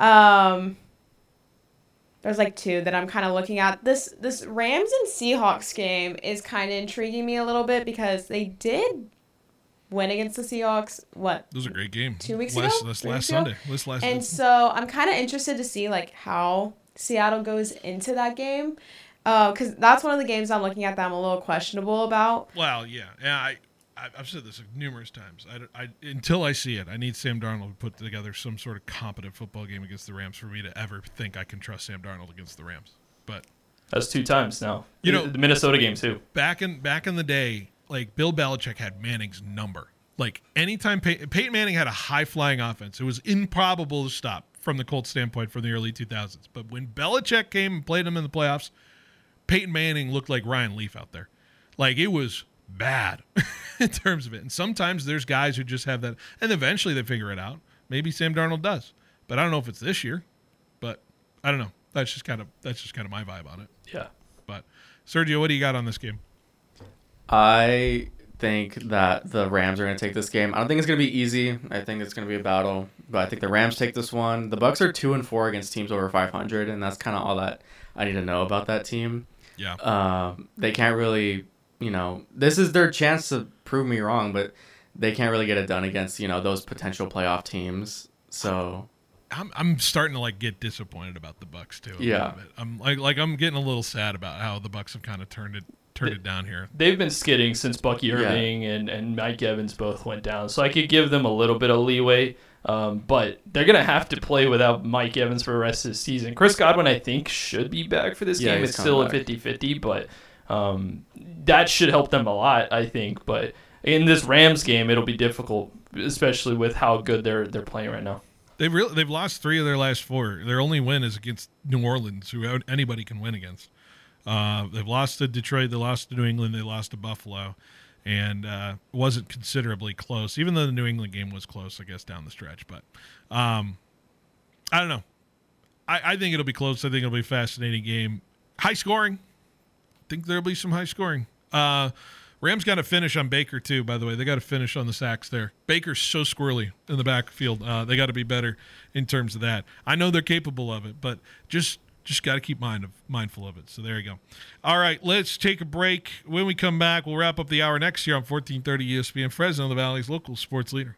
J: There's like 2 that I'm kind of looking at. This Rams and Seahawks game is kind of intriguing me a little bit because they did win against the Seahawks. What?
C: It was a great game.
J: 2 weeks ago?
C: This last Sunday.
J: And so I'm kind of interested to see like how Seattle goes into that game, because that's one of the games I'm looking at that I'm a little questionable about.
C: Well, yeah. I've said this numerous times. Until I see it, I need Sam Darnold to put together some sort of competent football game against the Rams for me to ever think I can trust Sam Darnold against the Rams. But
H: that's 2 times now. The Minnesota game too.
C: Back in the day, like Bill Belichick had Manning's number. Like anytime Peyton Manning had a high flying offense, it was improbable to stop from the Colts standpoint from the early 2000s. But when Belichick came and played him in the playoffs, Peyton Manning looked like Ryan Leaf out there. Like it was bad in terms of it. And sometimes there's guys who just have that, and eventually they figure it out. Maybe Sam Darnold does, but I don't know if it's this year. But I don't know. That's just kind of my vibe on it.
H: Yeah.
C: But Sergio, what do you got on this game?
I: I think that the Rams are going to take this game. I don't think it's going to be easy. I think it's going to be a battle, but I think the Rams take this one. The Bucs are 2-4 against teams over 500, and that's kind of all that I need to know about that team.
C: Yeah.
I: They can't really. This is their chance to prove me wrong, but they can't really get it done against, those potential playoff teams. So
C: I'm starting to like get disappointed about the Bucs too.
I: Yeah.
C: I'm I'm getting a little sad about how the Bucs have kind of turned it down here.
H: They've been skidding since Bucky Irving and Mike Evans both went down. So I could give them a little bit of leeway. But they're going to have to play without Mike Evans for the rest of the season. Chris Godwin, I think, should be back for this game. It's still a 50-50, but that should help them a lot, I think. But in this Rams game, it'll be difficult, especially with how good they're playing right now.
C: They've lost 3 of their last 4. Their only win is against New Orleans, who anybody can win against. They've lost to Detroit, they lost to New England, they lost to Buffalo, and wasn't considerably close. Even though the New England game was close, I guess, down the stretch. But I don't know. I think it'll be close. I think it'll be a fascinating game. High scoring. I think there'll be some high scoring. Rams got to finish on Baker, too, by the way. They got to finish on the sacks there. Baker's so squirrely in the backfield. They got to be better in terms of that. I know they're capable of it, but just got to keep mindful of it. So there you go. All right, let's take a break. When we come back, we'll wrap up the hour next year on 1430 ESPN Fresno, the Valley's local sports leader.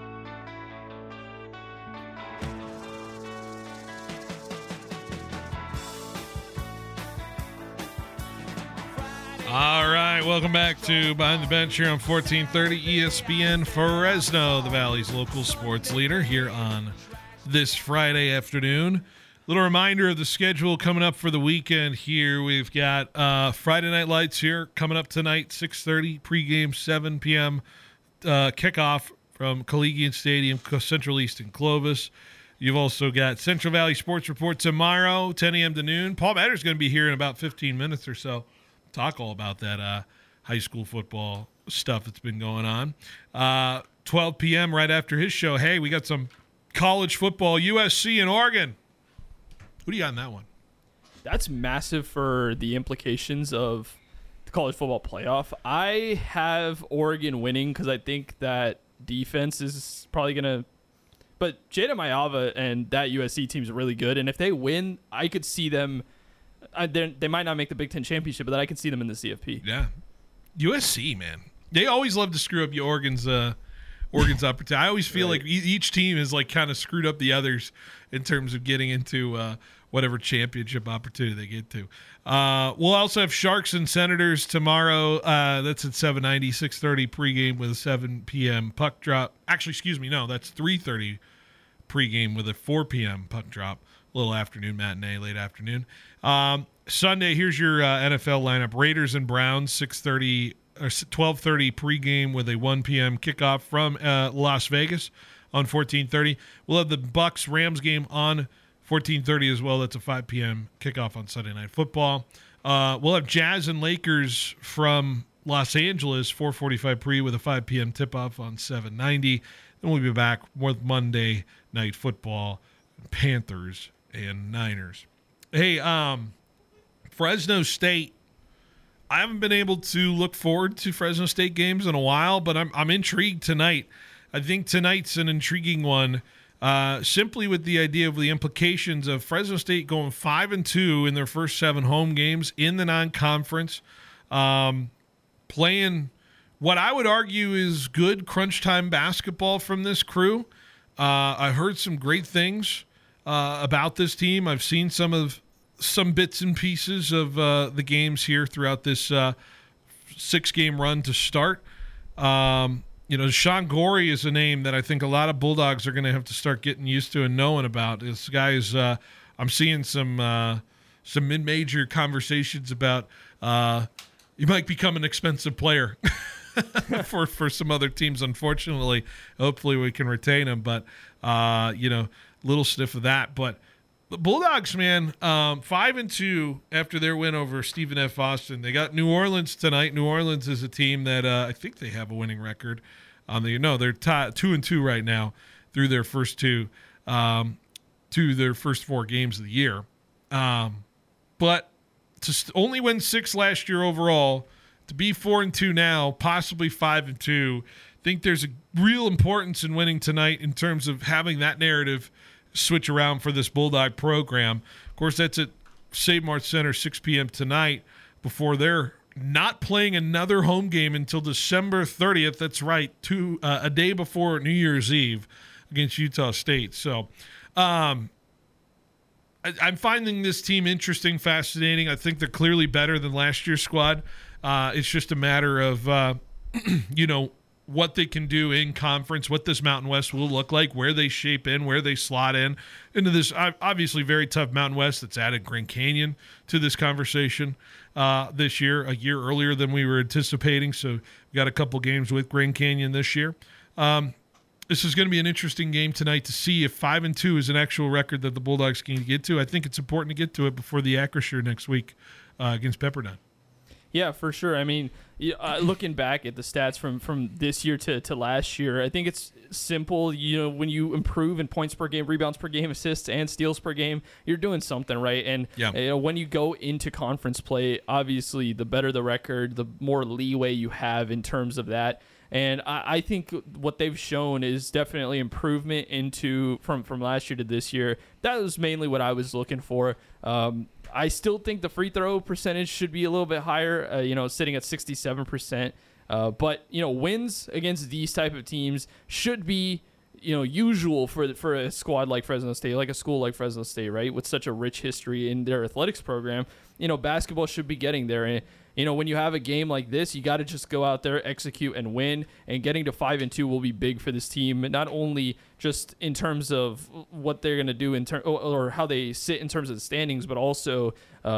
C: All right, welcome back to Behind the Bench here on 1430 ESPN Fresno, the Valley's local sports leader, here on this Friday afternoon. Little reminder of the schedule coming up for the weekend here. We've got Friday Night Lights here coming up tonight, 6:30, pregame, 7 p.m. Kickoff from Collegiate Stadium, Central East in Clovis. You've also got Central Valley Sports Report tomorrow, 10 a.m. to noon. Paul Matter's going to be here in about 15 minutes or so. Talk all about that high school football stuff that's been going on. 12 p.m. right after his show. Hey, we got some college football, USC and Oregon. Who do you got in that one?
H: That's massive for the implications of the college football playoff. I have Oregon winning because I think that defense is probably going to – but Jada Mayava and that USC team is really good. And if they win, I could see them they might not make the Big Ten championship, but I could see them in the CFP.
C: Yeah. USC, man. They always love to screw up Oregon's opportunity. I always feel like each team is like kind of screwed up the others in terms of getting into whatever championship opportunity they get to. We'll also have Sharks and Senators tomorrow. That's at 7:90, 6:30 pregame with a 7 p.m. puck drop. Actually, excuse me, no, that's 3:30 pregame with a 4 p.m. puck drop. Little afternoon matinee, late afternoon. Sunday, here's your NFL lineup. Raiders and Browns, 6:30 or 12:30 pregame with a 1 p.m. kickoff from Las Vegas on 14:30. We'll have the Bucs Rams game on 14:30 as well. That's a 5 p.m. kickoff on Sunday Night Football. We'll have Jazz and Lakers from Los Angeles, 4:45 pre with a 5 p.m. tip-off on 790. Then we'll be back with Monday Night Football, Panthers and Niners. Hey,
E: Fresno State, I haven't been able to look forward to Fresno State games in a while, but I'm intrigued tonight. I think tonight's an intriguing one, simply with the idea of the implications of Fresno State going 5-2 in their first 7 home games in the non-conference, playing what I would argue is good crunch time basketball from this crew. I heard some great things about this team. I've seen some bits and pieces of the games here throughout this 6-game run to start. Sean Gorey is a name that I think a lot of Bulldogs are going to have to start getting used to and knowing about. This guy is, I'm seeing some mid-major conversations about he might become an expensive player for some other teams. Unfortunately, hopefully we can retain him, but little sniff of that. But the Bulldogs, man, 5-2 after their win over Stephen F. Austin. They got New Orleans tonight. New Orleans is a team that I think they have a winning record. They're 2-2 right now through their first to their first 4 games of the year. But to only win 6 last year overall, to be 4-2 now, possibly 5-2, I think there's a real importance in winning tonight in terms of having that narrative switch around for this Bulldog program. Of course, that's at Save Mart Center, 6 p.m. tonight, before they're not playing another home game until December 30th. That's right, a day before New Year's Eve against Utah State. So I'm finding this team interesting, fascinating. I think they're clearly better than last year's squad. It's just a matter of, what they can do in conference, what this Mountain West will look like, where they shape in, where they slot in into this obviously very tough Mountain West that's added Grand Canyon to this conversation this year, a year earlier than we were anticipating. So we got a couple games with Grand Canyon this year. This is going to be an interesting game tonight to see if 5-2 is an actual record that the Bulldogs can get to. I think it's important to get to it before the Acrisure next week against Pepperdine.
H: Yeah, for sure. I mean, looking back at the stats from this year to last year, I think it's simple. When you improve in points per game, rebounds per game, assists, and steals per game, you're doing something right. And when you go into conference play, obviously, the better the record, the more leeway you have in terms of that. And I think what they've shown is definitely improvement from last year to this year. That was mainly what I was looking for. I still think the free throw percentage should be a little bit higher, sitting at 67%. But wins against these type of teams should be, usual for a squad like Fresno State, like a school like Fresno State, right? With such a rich history in their athletics program, basketball should be getting there. And when you have a game like this, you got to just go out there, execute, and win. And getting to 5-2 will be big for this team, not only just in terms of what they're going to do or how they sit in terms of the standings, but also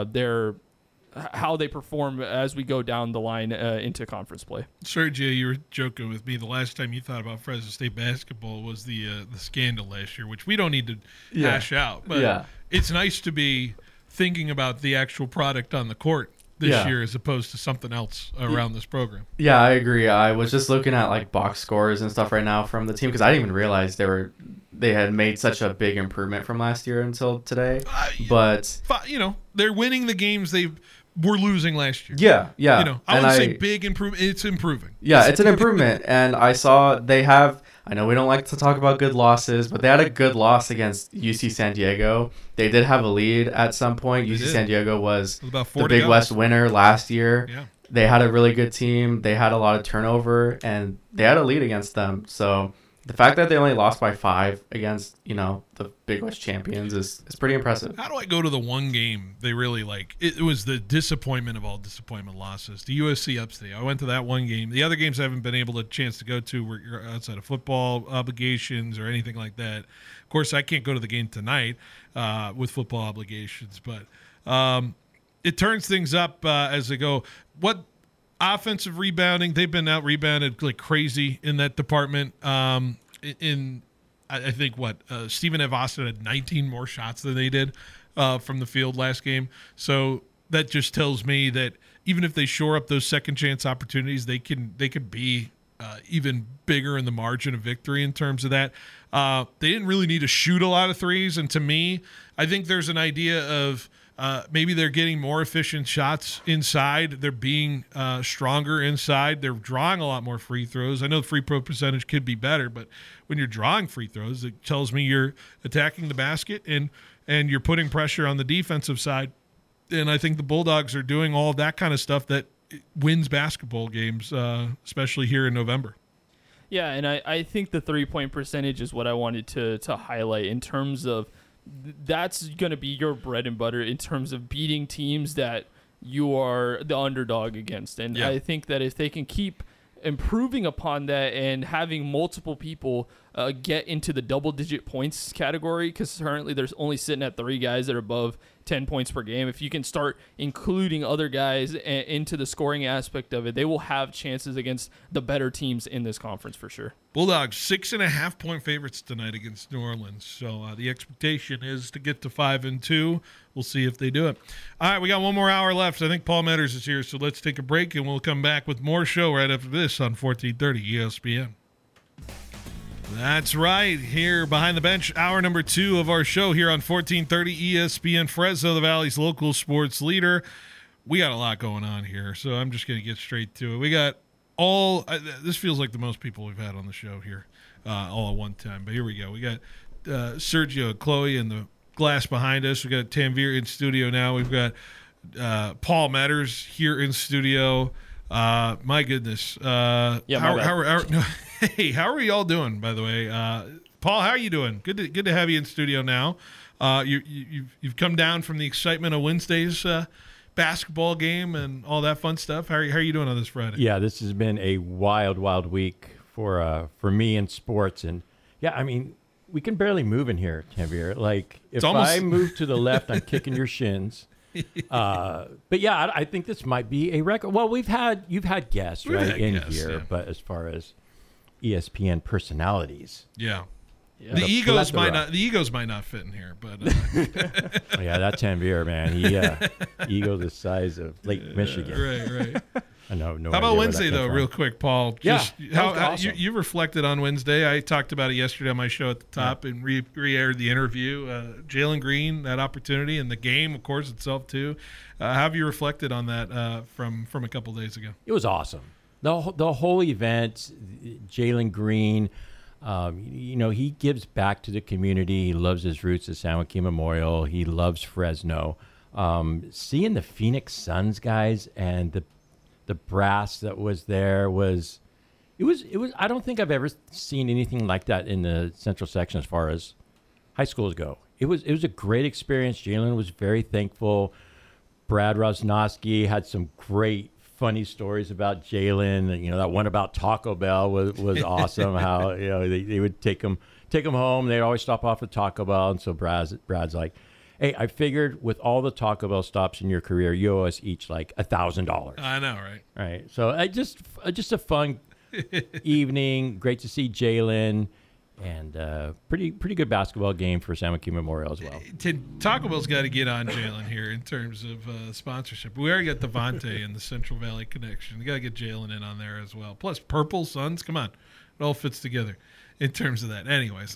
H: how they perform as we go down the line into conference play.
E: Sergio, you were joking with me. The last time you thought about Fresno State basketball was the scandal last year, which we don't need to hash out. But it's nice to be thinking about the actual product on the court this year as opposed to something else around this program.
I: Yeah, I agree. I was just looking at like box scores and stuff right now from the team because I didn't even realize they had made such a big improvement from last year until today. But
E: they're winning the games they were losing last year.
I: Yeah.
E: I wouldn't say big improvement. It's improving.
I: Yeah, it's an improvement. And I saw they have. I know we don't like to talk about good losses, but they had a good loss against UC San Diego. They did have a lead at some point. UC San Diego was the Big West winner last year. Yeah. They had a really good team. They had a lot of turnover, and they had a lead against them. So the fact that they only lost by 5 against, the Big West champions is pretty impressive.
E: How do I go to the one game they really like? It was the disappointment of all disappointment losses. The USC Upstate. I went to that one game. The other games I haven't been able to chance to go to were outside of football obligations or anything like that. Of course, I can't go to the game tonight with football obligations, but it turns things up as they go. What offensive rebounding, they've been out rebounded like crazy in that department. I think Stephen F. Austin had 19 more shots than they did from the field last game. So that just tells me that even if they shore up those second chance opportunities, they could be even bigger in the margin of victory in terms of that. They didn't really need to shoot a lot of threes. And to me, I think there's an idea of maybe they're getting more efficient shots inside. They're being stronger inside. They're drawing a lot more free throws. I know the free throw percentage could be better, but when you're drawing free throws, it tells me you're attacking the basket and you're putting pressure on the defensive side. And I think the Bulldogs are doing all of that kind of stuff that wins basketball games, especially here in November.
H: Yeah, and I think the 3-point percentage is what I wanted to highlight in terms of that's going to be your bread and butter in terms of beating teams that you are the underdog against. And I think that if they can keep improving upon that and having multiple people get into the double-digit points category, because currently there's only sitting at 3 guys that are above 10 points per game. If you can start including other guys into the scoring aspect of it, they will have chances against the better teams in this conference for sure.
E: Bulldogs 6.5-point favorites tonight against New Orleans. So the expectation is to get to 5-2. We'll see if they do it. All right, we got one more hour left. I think Paul Metters is here, so let's take a break, and we'll come back with more show right after this on 1430 ESPN. That's right. Here behind the bench, hour number 2 of our show here on 1430 ESPN Fresno, the Valley's local sports leader. We got a lot going on here, so I'm just going to get straight to it. We got this feels like the most people we've had on the show here all at one time, but here we go. We got Sergio and Chloe in the glass behind us. We got Tanvir in studio now. We've got Paul Metters here in studio. My goodness. How are y'all doing, by the way? Paul, how are you doing? Good to have you in studio now. You've come down from the excitement of Wednesday's basketball game and all that fun stuff. How are you doing on this Friday?
F: Yeah, this has been a wild week for me in sports. And, yeah, I mean, we can barely move in here, Tanvir. Like, if I move to the left, I'm kicking your shins. But yeah, I think this might be a record. Well, you've had guests here, yeah. But as far as ESPN personalities,
E: the egos might not fit in here, but
F: yeah, that Tanvir, man, ego the size of Lake Michigan.
E: Right.
F: I know.
E: How about Wednesday though, real quick, Paul?
F: Awesome.
E: You reflected on Wednesday. I talked about it yesterday on my show at the top and re-aired the interview. Jalen Green, that opportunity, and the game, of course, itself too. How have you reflected on that from a couple days ago?
F: It was awesome. The whole event, Jalen Green, he gives back to the community. He loves his roots at San Joaquin Memorial. He loves Fresno. Seeing the Phoenix Suns guys and the brass that was there was I don't think I've ever seen anything like that in the Central section as far as high schools go. It was a great experience. Jalen was very thankful. Brad Rosnowski had some great funny stories about Jalen. That one about Taco Bell was awesome. How they would take him home. They'd always stop off at Taco Bell, and so Brad's like, hey, I figured with all the Taco Bell stops in your career, you owe us each like $1,000.
E: I know, right?
F: Right. So just a fun evening. Great to see Jalen, and pretty good basketball game for San Joaquin Memorial as well.
E: Taco Bell's got to get on Jalen here in terms of sponsorship. We already got Devontae and the Central Valley connection. We got to get Jalen in on there as well. Plus Purple Suns. Come on, it all fits together in terms of that. Anyways.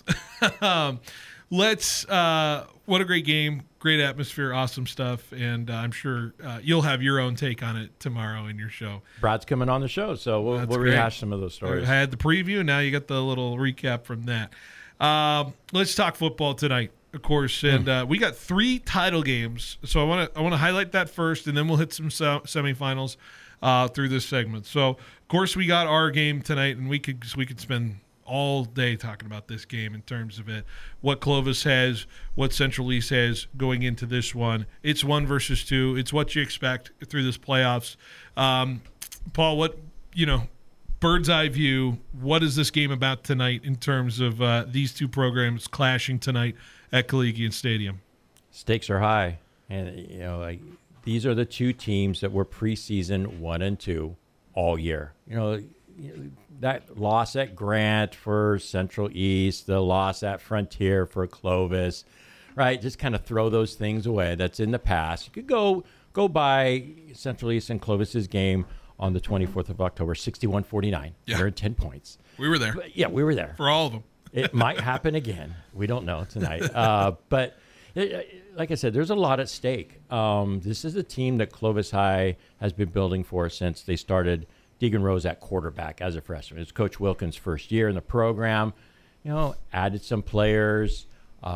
E: What a great game, great atmosphere, awesome stuff, and I'm sure you'll have your own take on it tomorrow in your show.
F: Brad's coming on the show, so we'll rehash some of those stories.
E: I had the preview, now you got the little recap from that. Let's talk football tonight, of course, and we got 3 title games, so I want to highlight that first, and then we'll hit some semifinals through this segment. So, of course, we got our game tonight, and we could spend all day talking about this game in terms of it, what Clovis has, what Central East has going into this one. It's 1 versus 2. It's what you expect through this playoffs. Paul, what bird's eye view, what is this game about tonight in terms of these two programs clashing tonight at Collegiate Stadium?
F: Stakes are high, and these are the two teams that were preseason 1 and 2 all year. That loss at Grant for Central East, the loss at Frontier for Clovis, right? Just kind of throw those things away. That's in the past. You could go by Central East and Clovis's game on the 24th of October, 61-49, 110 points.
E: We were there.
F: We were there.
E: For all of them.
F: It might happen again. We don't know tonight. But, like I said, there's a lot at stake. This is a team that Clovis High has been building for since they started Deegan Rose at quarterback as a freshman. It's Coach Wilkins' first year in the program. Added some players,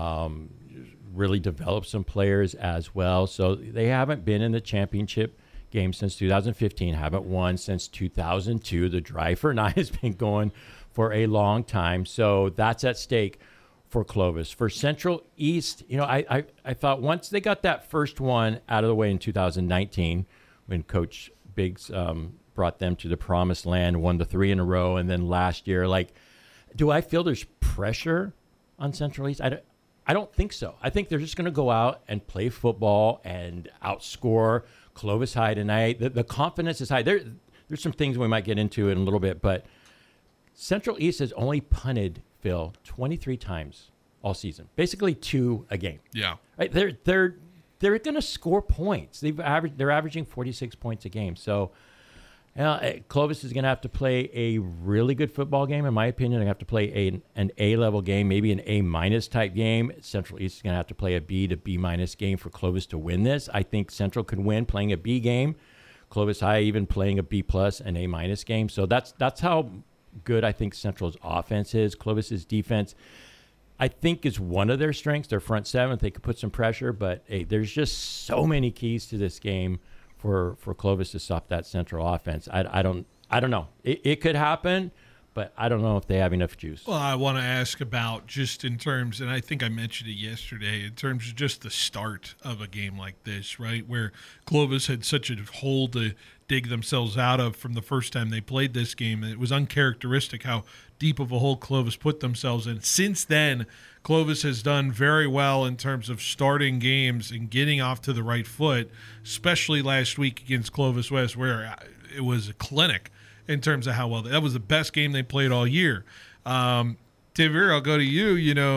F: really developed some players as well. So they haven't been in the championship game since 2015, haven't won since 2002. The drive for 9 has been going for a long time. So that's at stake for Clovis. For Central East, I thought once they got that first one out of the way in 2019, when Coach Biggs brought them to the promised land, won the 3 in a row, and then last year, do I feel there's pressure on Central East? I don't think so. I think they're just going to go out and play football and outscore Clovis High tonight. The confidence is high. There's some things we might get into in a little bit, but Central East has only punted, Phil, 23 times all season, basically 2 a game.
C: Yeah,
F: right. They're going to score points. They're averaging 46 points a game. So Clovis is going to have to play a really good football game, in my opinion. They're going to have to play an A-level game, maybe an A- type game. Central East is going to have to play a B to B- game for Clovis to win this. I think Central could win playing a B game. Clovis High even playing a B+ and A- game. So that's how good I think Central's offense is. Clovis's defense, I think, is one of their strengths. Their front seven, they could put some pressure, but there's just so many keys to this game for Clovis to stop that Central offense. I don't know. It could happen, but I don't know if they have enough juice.
C: Well, I want to ask about just in terms, and I think I mentioned it yesterday, in terms of just the start of a game like this, right, where Clovis had such a hole to dig themselves out of from the first time they played this game. It was uncharacteristic how deep of a hole Clovis put themselves in. Since then, Clovis has done very well in terms of starting games and getting off to the right foot, especially last week against Clovis West, where it was a clinic in terms of how well. That was the best game they played all year. Tavir, I'll go to you.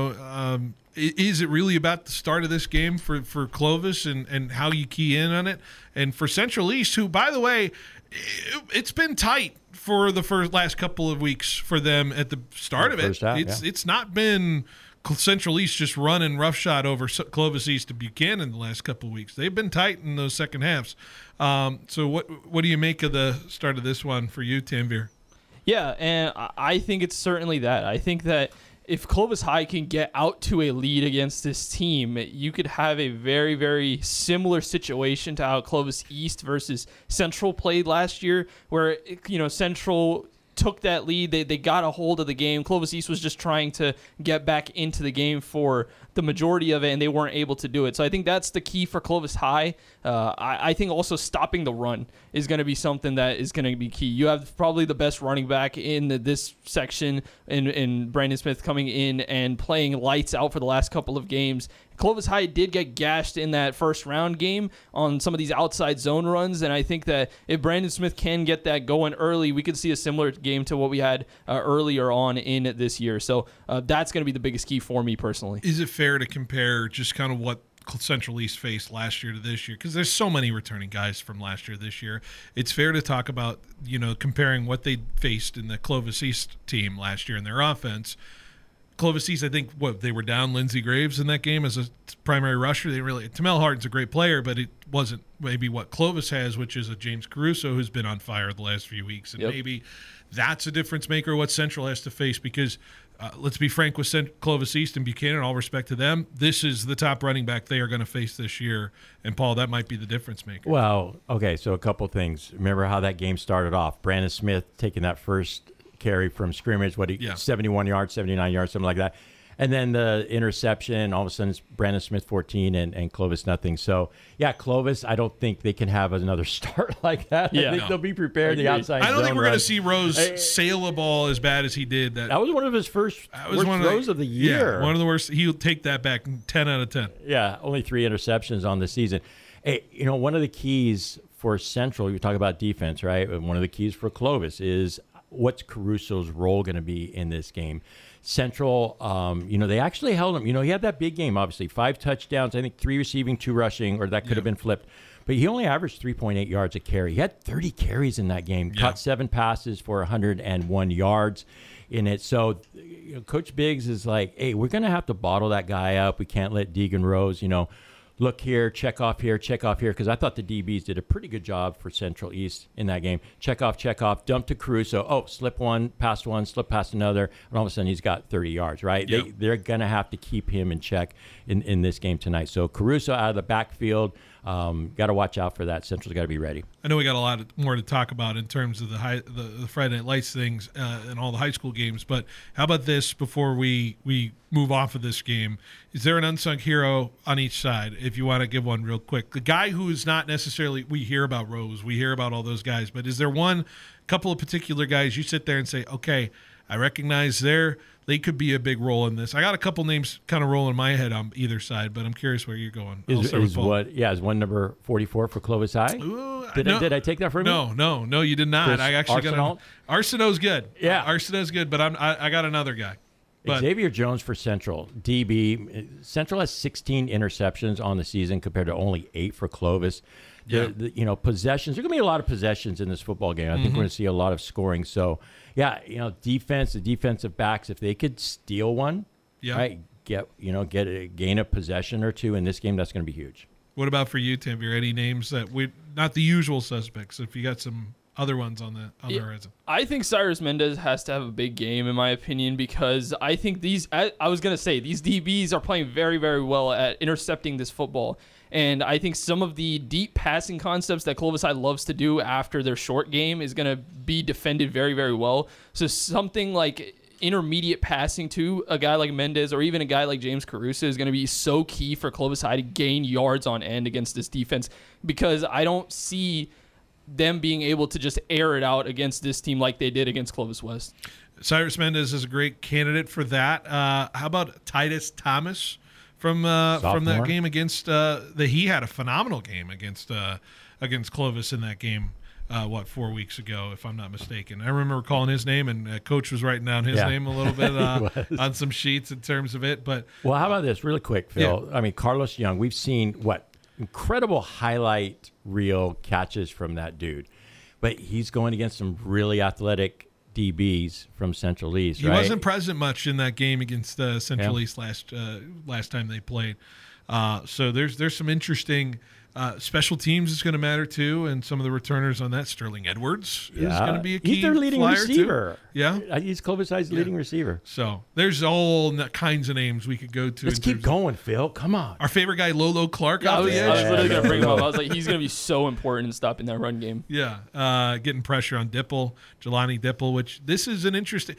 C: Is it really about the start of this game for Clovis and how you key in on it? And for Central East, who, by the way, it's been tight for the last couple of weeks for them at the start of it. It's not been Central East just running roughshod over Clovis East to Buchanan the last couple of weeks. They've been tight in those second halves. So what do you make of the start of this one for you, Tanvir?
H: Yeah, and I think it's certainly that. I think that if Clovis High can get out to a lead against this team, you could have a very, very similar situation to how Clovis East versus Central played last year, where Central took that lead. They got a hold of the game. Clovis East was just trying to get back into the game for the majority of it, and they weren't able to do it. So I think that's the key for Clovis High. I think also stopping the run is going to be something that is going to be key. You have probably the best running back in this section in Brandon Smith coming in and playing lights out for the last couple of games. Clovis High did get gashed in that first round game on some of these outside zone runs, and I think that if Brandon Smith can get that going early, we could see a similar game to what we had earlier on in this year. So that's going to be the biggest key for me personally.
C: Is it fair to compare just kind of what Central East faced last year to this year? Because there's so many returning guys from last year this year. It's fair to talk about, comparing what they faced in the Clovis East team last year in their offense. Clovis East, I think, they were down Lindsey Graves in that game as a primary rusher. Tamel Harden's a great player, but it wasn't maybe what Clovis has, which is a James Caruso who's been on fire the last few weeks. And maybe that's a difference maker what Central has to face because let's be frank with Clovis East and Buchanan, all respect to them, this is the top running back they are going to face this year. And, Paul, that might be the difference maker.
F: Well, okay, so a couple things. Remember how that game started off. Brandon Smith taking that first carry from scrimmage, 71 yards, 79 yards, something like that. And then the interception, all of a sudden it's Brandon Smith 14 and Clovis nothing. So, Clovis, I don't think they can have another start like that. I think they'll be prepared. The outside
C: I don't think we're going to see Rose sail a ball as bad as he did. That
F: was one of his worst throws of the year.
C: Yeah, one of the worst. He'll take that back 10 out of 10.
F: Yeah, only 3 interceptions on the season. Hey, one of the keys for Central, you talk about defense, right? One of the keys for Clovis is what's Caruso's role going to be in this game? Central, they actually held him. He had that big game, obviously, 5 touchdowns, I think 3 receiving, 2 rushing, or that could have been flipped. But he only averaged 3.8 yards a carry. He had 30 carries in that game, caught 7 passes for 101 yards in it. So Coach Biggs is like, hey, we're going to have to bottle that guy up. We can't let Deegan Rose, look here, check off here, because I thought the DBs did a pretty good job for Central East in that game. Check off, dump to Caruso. Oh, slip one, slip past another, and all of a sudden he's got 30 yards, right?
C: Yep.
F: They're going to have to keep him in check in this game tonight. So Caruso out of the backfield, got to watch out for that. Central's got to be ready.
C: I know we got a lot more to talk about in terms of the Friday Night Lights things and all the high school games, but how about this before we move off of this game? Is there an unsung hero on each side, if you want to give one real quick? The guy who is not necessarily, we hear about Rose, we hear about all those guys, but is there couple of particular guys you sit there and say, okay, I recognize they could be a big role in this? I got a couple names kind of rolling in my head on either side, but I'm curious where you're going.
F: Is one number 44 for Clovis High?
C: Ooh,
F: did I take that from you?
C: No, you did not. I actually
F: Arsenault?
C: Arsenault's good.
F: Yeah,
C: Arsenault's good, but I got another guy. But
F: Xavier Jones for Central, DB. Central has 16 interceptions on the season compared to only 8 for Clovis. Possessions. There are going to be a lot of possessions in this football game. I think we're going to see a lot of scoring. So, defense, the defensive backs, if they could steal one, right, get a gain of possession or two in this game, that's going to be huge.
C: What about for you, Tim? Any names that not the usual suspects? If you got some other ones on the horizon.
H: I think Cyrus Mendez has to have a big game, in my opinion, because I think I was going to say, these DBs are playing very, very well at intercepting this football. And I think some of the deep passing concepts that Clovis High loves to do after their short game is going to be defended very, very well. So something like intermediate passing to a guy like Mendez or even a guy like James Caruso is going to be so key for Clovis High to gain yards on end against this defense, because I don't see them being able to just air it out against this team like they did against Clovis West.
C: Cyrus Mendez is a great candidate for that. How about Titus Thomas from that game against he had a phenomenal game against Clovis in that game 4 weeks ago, if I'm not mistaken. I remember calling his name, and Coach was writing down his name a little bit on some sheets in terms of it. But
F: how about this really quick, Phil? I mean, Carlos Young, we've seen incredible highlight reel catches from that dude, but he's going against some really athletic DBs from Central East.
C: He wasn't present much in that game against Central East last time they played. So there's some interesting special teams is going to matter too, and some of the returners on that. Sterling Edwards is going to be a key.
F: He's their leading receiver.
C: Too. Yeah,
F: he's Clovis High's leading receiver.
C: So there's all kinds of names we could go to.
F: Let's keep going, Phil. Come on.
C: Our favorite guy, Lolo Clark.
H: I was literally going to bring him up. I was like, he's going to be so important in stopping that run game.
C: Yeah, getting pressure on Dipple, Jelani Dipple. Which this is an interesting.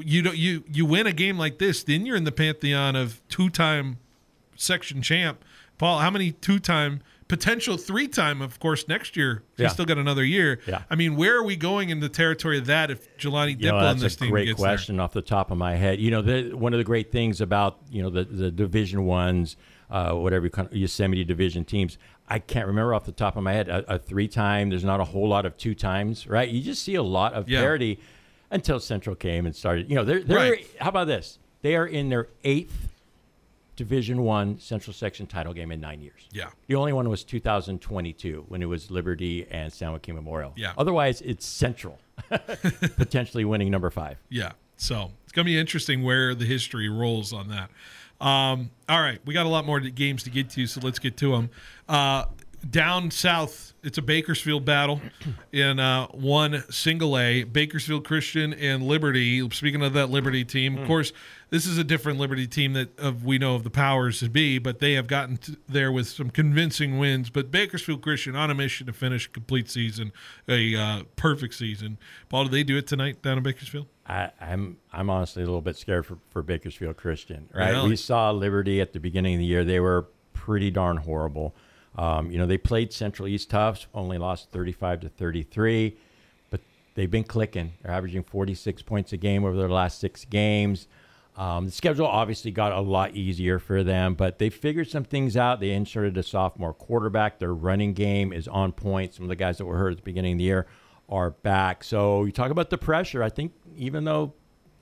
C: You win a game like this, then you're in the pantheon of 2-time section champ. Paul, how many 2-time? Potential 3-time, of course, next year. He's still got another year.
F: Yeah.
C: I mean, where are we going in the territory of that if Jelani Dipple and this team gets there?
F: That's a great question off the top of my head. One of the great things about, the Division Ones, whatever you call Yosemite Division teams, I can't remember off the top of my head, a 3-time. There's not a whole lot of 2-times, right? You just see a lot of parity until Central came and started. They're how about this? They are in their 8th Division I Central Section title game in 9 years.
C: Yeah.
F: The only one was 2022 when it was Liberty and San Joaquin Memorial.
C: Yeah.
F: Otherwise, it's Central potentially winning number 5.
C: Yeah. So it's going to be interesting where the history rolls on that. All right. We got a lot more games to get to, so let's get to them. Down south, it's a Bakersfield battle in one single A. Bakersfield Christian and Liberty. Speaking of that Liberty team, of course, this is a different Liberty team that we know of the powers to be, but they have gotten there with some convincing wins. But Bakersfield Christian on a mission to finish a complete season, a perfect season. Paul, do they do it tonight down in Bakersfield?
F: I'm honestly a little bit scared for Bakersfield Christian. Right?
C: Really?
F: We saw Liberty at the beginning of the year. They were pretty darn horrible. They played Central East tough, only lost 35-33, but they've been clicking. They're averaging 46 points a game over their last 6 games. The schedule obviously got a lot easier for them, but they figured some things out. They inserted a sophomore quarterback. Their running game is on point. Some of the guys that were hurt at the beginning of the year are back. So you talk about the pressure. I think even though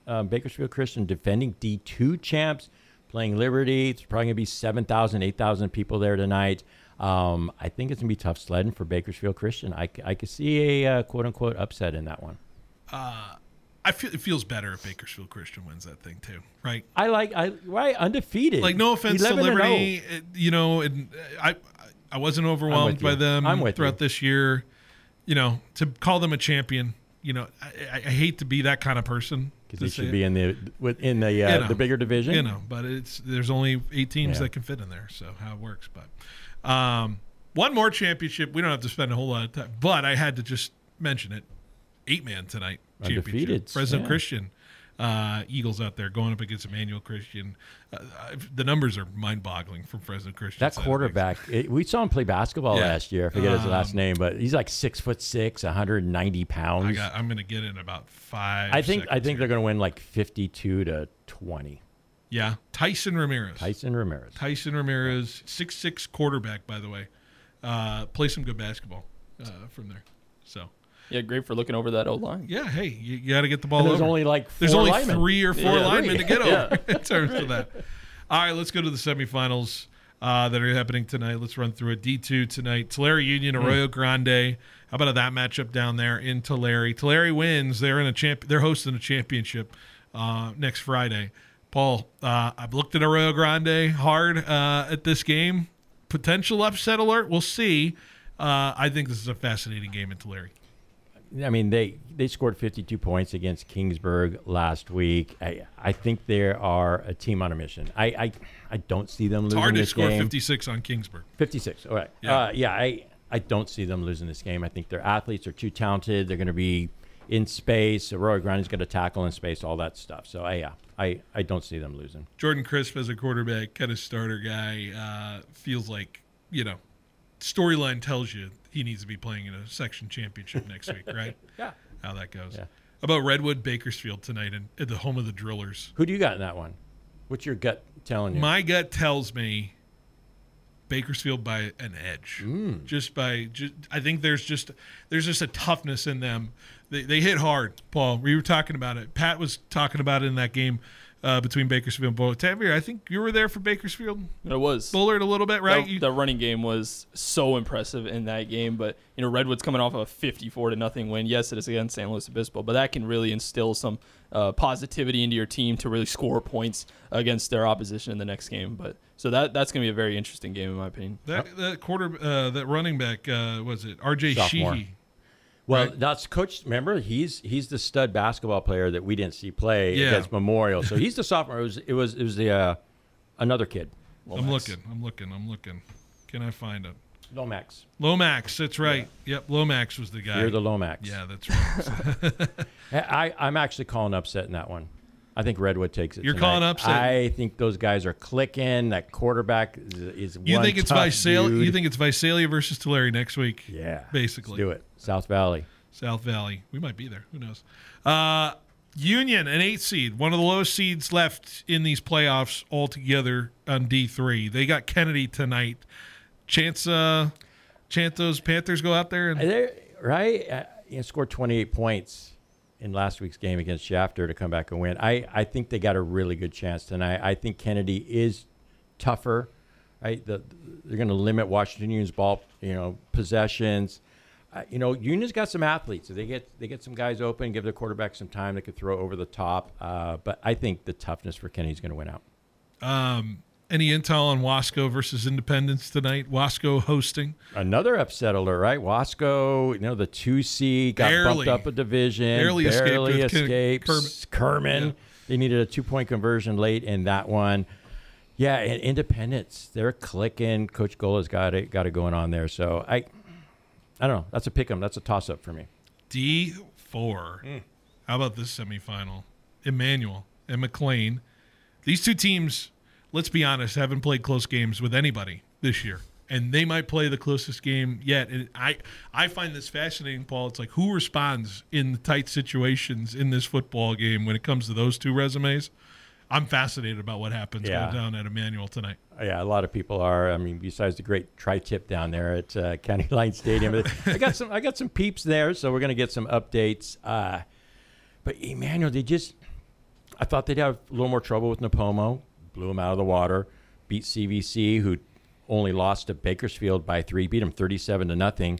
F: Bakersfield Christian, defending D2 champs, playing Liberty. It's probably going to be 7,000, 8,000 people there tonight. I think it's going to be tough sledding for Bakersfield Christian. I could see a quote-unquote upset in that one.
C: I feel it feels better if Bakersfield Christian wins that thing too, right?
F: Right, undefeated.
C: Like, no offense to Liberty, I wasn't overwhelmed by them throughout this year. To call them a champion, I hate to be that kind of person
F: because they should be in the bigger division.
C: But there's only 8 teams that can fit in there, so how it works. But one more championship, we don't have to spend a whole lot of time, but I had to just mention it. 8-man tonight championship.
F: Undefeated.
C: Fresno Christian Eagles out there going up against Emmanuel Christian. The numbers are mind-boggling from Fresno Christian.
F: That quarterback, we saw him play basketball last year. I forget his last name, but he's like 6'6", 190 pounds.
C: I'm going to get in about 5
F: I think
C: seconds
F: they're going to win like 52-20.
C: Yeah, Tyson Ramirez,
F: 6'6"
C: quarterback, by the way. Play some good basketball from there. So.
H: Yeah, great for looking over that O-line.
C: Yeah, hey, you got to get the ball over.
F: There's only like
C: There's only
F: linemen.
C: 3 or 4 linemen to get over in terms of that. All right, let's go to the semifinals that are happening tonight. Let's run through a D2 tonight. Tulare Union, Arroyo Grande. How about that matchup down there in Tulare? Tulare wins. They're hosting a championship next Friday. Paul, I've looked at Arroyo Grande hard at this game. Potential upset alert. We'll see. I think this is a fascinating game in Tulare.
F: I mean, they scored 52 points against Kingsburg last week. I think they are a team on a mission. I don't see them losing this game.
C: It's hard to score 56 on Kingsburg.
F: 56, all right. I don't see them losing this game. I think their athletes are too talented. They're going to be in space. Arroyo Grande's going to tackle in space, all that stuff. So, I don't see them losing.
C: Jordan Crisp as a quarterback, kind of starter guy, feels like, storyline tells you he needs to be playing in a section championship next week, right?
F: Yeah.
C: How that goes.
F: Yeah.
C: How about Redwood Bakersfield tonight at the home of the Drillers?
F: Who do you got in that one? What's your gut telling you?
C: My gut tells me Bakersfield by an edge. I think there's just a toughness in them. They hit hard, Paul. We were talking about it. Pat was talking about it in that game between Bakersfield and Bullard. Tavir, I think you were there for Bakersfield.
H: It was
C: Bullard a little bit, right?
H: The running game was so impressive in that game, but Redwood's coming off of a 54-0 win. Yes, it is against San Luis Obispo, but that can really instill some positivity into your team to really score points against their opposition in the next game. But so that's going to be a very interesting game in my opinion.
C: That running back was it R.J. Sheehy?
F: Well, that's Coach. Remember, he's the stud basketball player that we didn't see play against Memorial. So he's the sophomore. It was the another kid.
C: Lomax. I'm looking. Can I find it?
F: Lomax.
C: That's right. Yeah. Yep, Lomax was the guy.
F: You're the Lomax.
C: Yeah, that's right.
F: I'm actually calling upset in that one. I think Redwood takes it.
C: You're
F: tonight.
C: calling upset.
F: I think those guys are clicking. That quarterback is.
C: You
F: one
C: think it's
F: tough
C: Visalia?
F: dude.
C: You think it's Visalia versus Tulare next week?
F: Yeah,
C: basically.
F: Let's do it. South Valley.
C: We might be there. Who knows? Union, an 8 seed, one of the lowest seeds left in these playoffs altogether on D3. They got Kennedy tonight. Chance those Panthers go out there and
F: scored 28 points in last week's game against Shafter to come back and win. I think they got a really good chance tonight. I think Kennedy is tougher. Right, they're going to limit Washington Union's ball, possessions. Union's got some athletes. So they get some guys open, give their quarterback some time. They could throw over the top. But I think the toughness for Kennedy's going to win out.
C: Any intel on Wasco versus Independence tonight? Wasco hosting.
F: Another upset alert, right? Wasco, the 2 seed got bumped up a division.
C: Barely escaped.
F: Kerman.
C: Yeah.
F: They needed a 2-point conversion late in that one. Yeah, and Independence, they're clicking. Coach Gola's got it going on there. So I don't know. That's a pick 'em. That's a toss-up for me.
C: D4. How about this semifinal? Emmanuel and McLean. These two teams, let's be honest, haven't played close games with anybody this year. And they might play the closest game yet. And I find this fascinating, Paul. It's like who responds in the tight situations in this football game when it comes to those two resumes? I'm fascinated about what happens going down at Emmanuel tonight.
F: Yeah, a lot of people are. I mean, besides the great tri-tip down there at County Line Stadium, I got some peeps there, so we're going to get some updates. But Emmanuel, I thought they'd have a little more trouble with Napomo. Blew them out of the water. Beat CVC, who only lost to Bakersfield by 3. Beat them 37-0.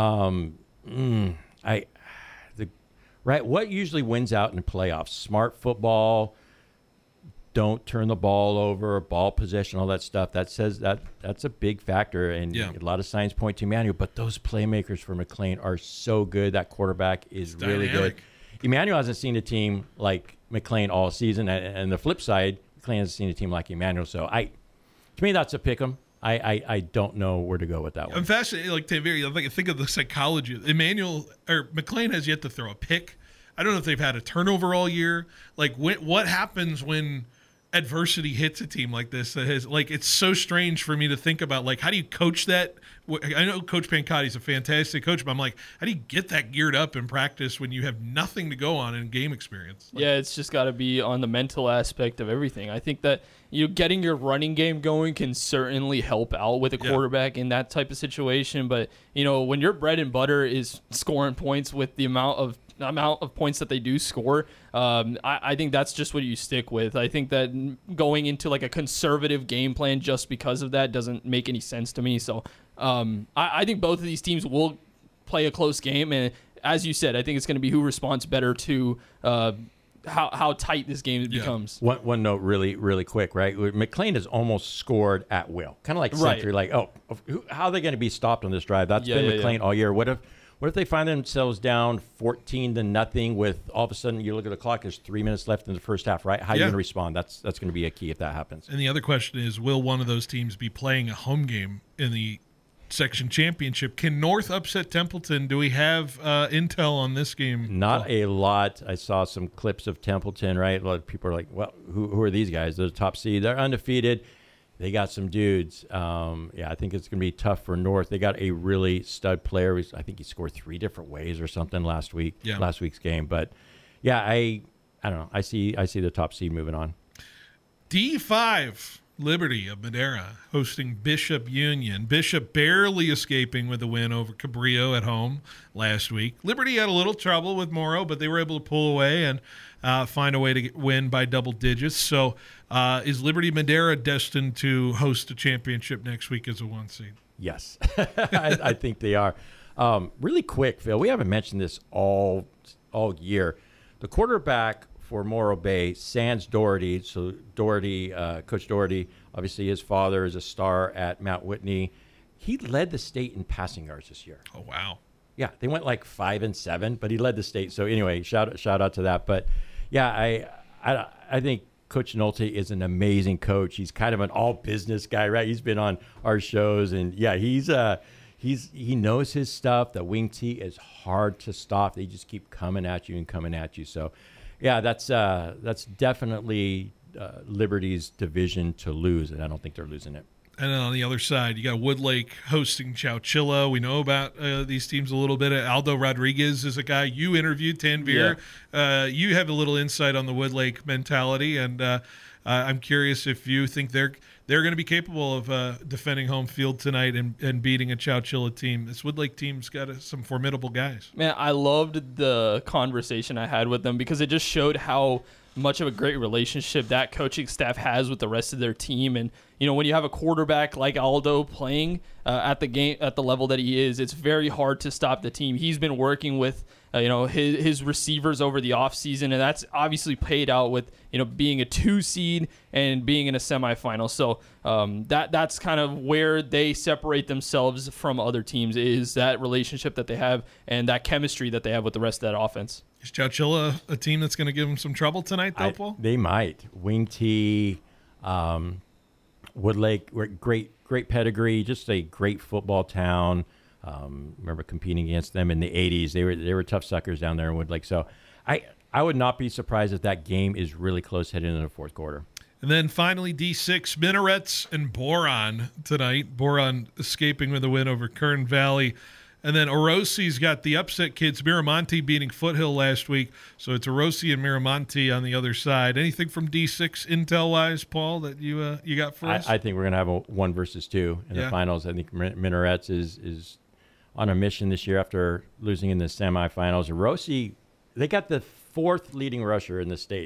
F: What usually wins out in the playoffs? Smart football. Don't turn the ball over, ball possession, all that stuff. That's a big factor, and a lot of signs point to Emmanuel. But those playmakers for McLean are so good. That quarterback is really good. Emmanuel hasn't seen a team like McLean all season, and the flip side, McLean hasn't seen a team like Emmanuel. So to me, that's a pick 'em. I don't know where to go with that one.
C: I'm fascinated. Like think of the psychology. McLean has yet to throw a pick. I don't know if they've had a turnover all year. Like what happens when adversity hits a team like this that has it's so strange for me to think about how do you coach that. I know Coach Pancotti's a fantastic coach, but I'm like, how do you get that geared up in practice when you have nothing to go on in game experience?
H: It's just got to be on the mental aspect of everything. I think that getting your running game going can certainly help out with a quarterback in that type of situation, but when your bread and butter is scoring points with the amount of points that they do score, I think that's just what you stick with. I think that going into a conservative game plan just because of that doesn't make any sense to me. So I think both of these teams will play a close game, and as you said, I think it's going to be who responds better to how tight this game becomes.
F: One note really, really quick, right? McLean has almost scored at will. Kind of like Century, how are they going to be stopped on this drive? That's been McLean all year. What if they find themselves down 14-0 with all of a sudden you look at the clock, there's 3 minutes left in the first half, right? How are you going to respond? That's going to be a key if that happens.
C: And the other question is, will one of those teams be playing a home game in the section championship? Can North upset Templeton? Do we have intel on this game?
F: Not a lot. I saw some clips of Templeton, right? A lot of people are like, well, who are these guys? They're the top seed. They're undefeated. They got some dudes. I think it's going to be tough for North. They got a really stud player. I think he scored 3 different ways or something last week's game. But, I don't know. I see the top seed moving on.
C: D5. Liberty of Madera hosting Bishop Union. Bishop barely escaping with a win over Cabrillo at home last week. Liberty had a little trouble with Morrow, but they were able to pull away and find a way to win by double digits. So is Liberty Madera destined to host a championship next week as a 1 seed?
F: Yes, I think they are. Really quick, Phil, we haven't mentioned this all year. The quarterback for Morro Bay, Sands Doherty. So Doherty, Coach Doherty, obviously his father is a star at Mount Whitney. He led the state in passing yards this year.
C: Oh, wow.
F: Yeah, they went 5-7, but he led the state. So anyway, shout out to that. But I think Coach Nolte is an amazing coach. He's kind of an all business guy, right? He's been on our shows, and he knows his stuff. The wing tee is hard to stop. They just keep coming at you. So. Yeah, that's definitely Liberty's division to lose, and I don't think they're losing it.
C: And then on the other side, you got Woodlake hosting Chowchilla. We know about these teams a little bit. Aldo Rodriguez is a guy you interviewed, Tanvir. Yeah. You have a little insight on the Woodlake mentality, and I'm curious if you think they're going to be capable of defending home field tonight and beating a Chowchilla team. This Woodlake team's got some formidable guys.
H: Man, I loved the conversation I had with them because it just showed how much of a great relationship that coaching staff has with the rest of their team. And when you have a quarterback like Aldo playing at the level that he is, it's very hard to stop the team. He's been working with his receivers over the offseason, and that's obviously paid out with being a 2 seed and being in a semifinal. So that's kind of where they separate themselves from other teams, is that relationship that they have and that chemistry that they have with the rest of that offense.
C: Is Chowchilla a team that's going to give them some trouble tonight, though, Paul?
F: They might. Wing T, Woodlake, great pedigree, just a great football town. Remember competing against them in the 80s. They were tough suckers down there in Woodlake. So I would not be surprised if that game is really close heading into the fourth quarter.
C: And then finally, D6, Minarets and Boron tonight. Boron escaping with a win over Kern Valley. And then Orosi's got the upset kids, Miramonte beating Foothill last week. So it's Orosi and Miramonte on the other side. Anything from D6 intel-wise, Paul, that you got for us?
F: I think we're going to have a 1 versus 2 in the finals. I think Minarets is on a mission this year after losing in the semifinals. Orosi, they got the 4th leading rusher in the state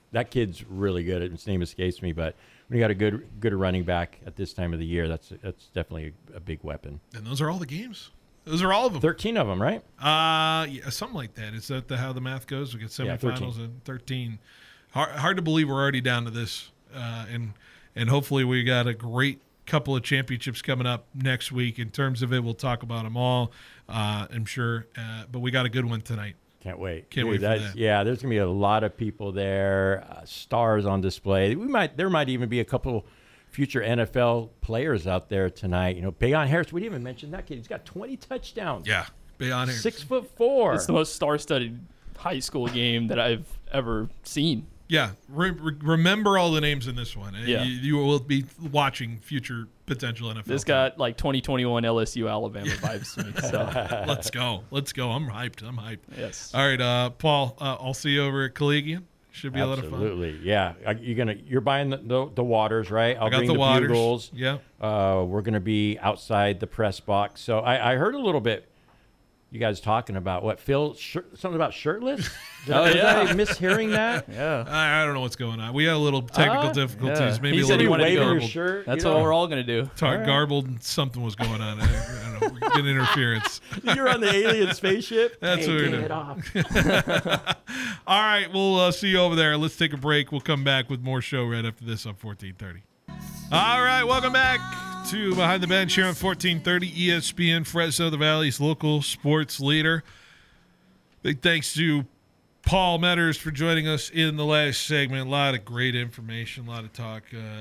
F: That kid's really good. His name escapes me, but when you got a good running back at this time of the year, that's definitely a big weapon.
C: And those are all the games. Those are all of them.
F: 13 of them, right?
C: Yeah, something like that. Is that how the math goes? We get semifinals and 13. Hard to believe we're already down to this, and hopefully we got a great couple of championships coming up next week. In terms of it, we'll talk about them all, I'm sure. But we got a good one tonight.
F: Can't wait.
C: Can't wait for that.
F: Yeah, there's gonna be a lot of people there. Stars on display. There might even be a couple future NFL players out there tonight. Bayon Harris. We didn't even mention that kid. He's got 20 touchdowns.
C: Yeah, Bayon Harris.
F: 6'4".
H: It's the most star-studded high school game that I've ever seen.
C: Yeah, remember all the names in this one.
H: Yeah.
C: You will be watching future potential NFL.
H: This got like 2021 LSU Alabama vibes to me. So
C: Let's go. I'm hyped.
H: Yes.
C: All right, Paul. I'll see you over at Collegian. Should be a lot of fun.
F: Absolutely. Yeah. You're buying the waters, right?
C: I got
F: bring
C: the waters.
F: Bugles.
C: Yeah.
F: We're gonna be outside the press box. So I heard a little bit. You guys talking about what? Phil, something about shirtless? Was I mishearing that?
H: Yeah.
C: I don't know what's going on. We had a little technical difficulties.
H: Yeah.
C: Maybe
H: he
C: a
H: said
C: little
H: he wanted to
F: your
H: go.
F: shirt.
H: That's what we're all going to do.
C: Garbled and something was going on. I don't know. We're getting interference.
F: You're on the alien spaceship?
C: That's what we're doing.
F: Get off.
C: All right. We'll see you over there. Let's take a break. We'll come back with more show right after this on 1430. All right. Welcome back to Behind the Bench here on 1430 ESPN Fresno, the Valley's local sports leader. Big thanks to Paul Metters for joining us in the last segment. A lot of great information, a lot of talk.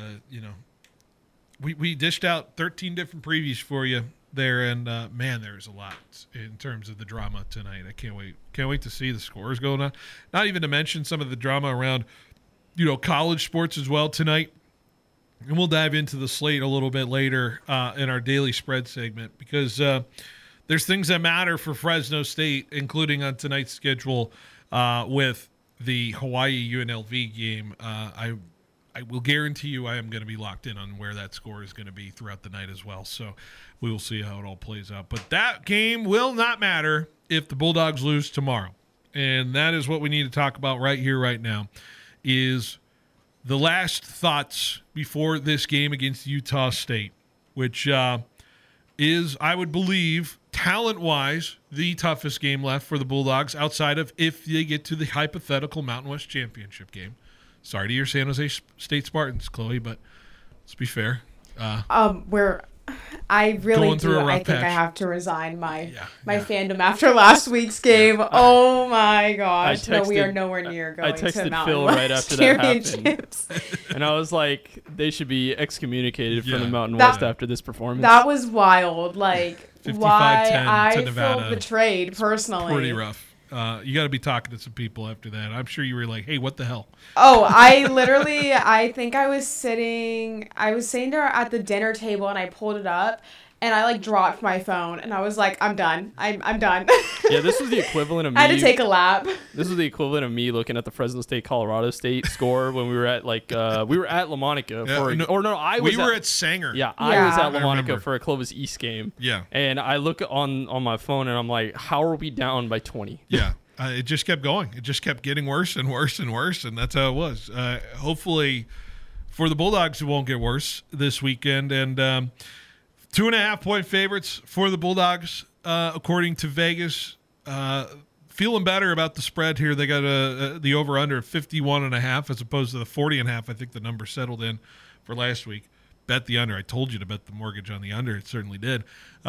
C: We dished out 13 different previews for you there, and man, there's a lot in terms of the drama tonight. I can't wait. Can't wait to see the scores going on. Not even to mention some of the drama around, college sports as well tonight. And we'll dive into the slate a little bit later in our daily spread segment because there's things that matter for Fresno State, including on tonight's schedule with the Hawaii UNLV game. I will guarantee you I am going to be locked in on where that score is going to be throughout the night as well. So we will see how it all plays out. But that game will not matter if the Bulldogs lose tomorrow. And that is what we need to talk about right here, right now, is the last thoughts before this game against Utah State, which is, I would believe, talent-wise, the toughest game left for the Bulldogs outside of if they get to the hypothetical Mountain West Championship game. Sorry to your San Jose State Spartans, Chloe, but let's be fair.
J: I really do. I think
C: patch.
J: I have to resign my fandom after last week's game. Yeah. Oh my gosh! We are nowhere near going to Mountain
H: Phil
J: West
H: right after that
J: Championships.
H: And I was like, they should be excommunicated from the Mountain West after this performance.
J: That was wild. Like, why I
C: Nevada.
J: feel betrayed personally.
C: Pretty rough. You got to be talking to some people after that. I'm sure you were like, hey, what the hell?
J: Oh, I think I was sitting there at the dinner table and I pulled it up and I dropped my phone and I was like, I'm done. I'm done.
H: Yeah, this was the equivalent of me.
J: I had to take a lap.
H: This was the equivalent of me looking at the Fresno State Colorado State score when we were at we were at La Monica
C: we were at Sanger.
H: Yeah, I was at La Monica for a Clovis East game.
C: Yeah.
H: And I look on my phone and I'm like, how are we down by 20?
C: Yeah. It just kept going. It just kept getting worse and worse and worse, and that's how it was. Hopefully, for the Bulldogs, it won't get worse this weekend. And 2.5-point favorites for the Bulldogs, according to Vegas. Feeling better about the spread here. They got the over-under of 51.5 as opposed to the 40.5. I think the number settled in for last week. Bet the under. I told you to bet the mortgage on the under. It certainly did.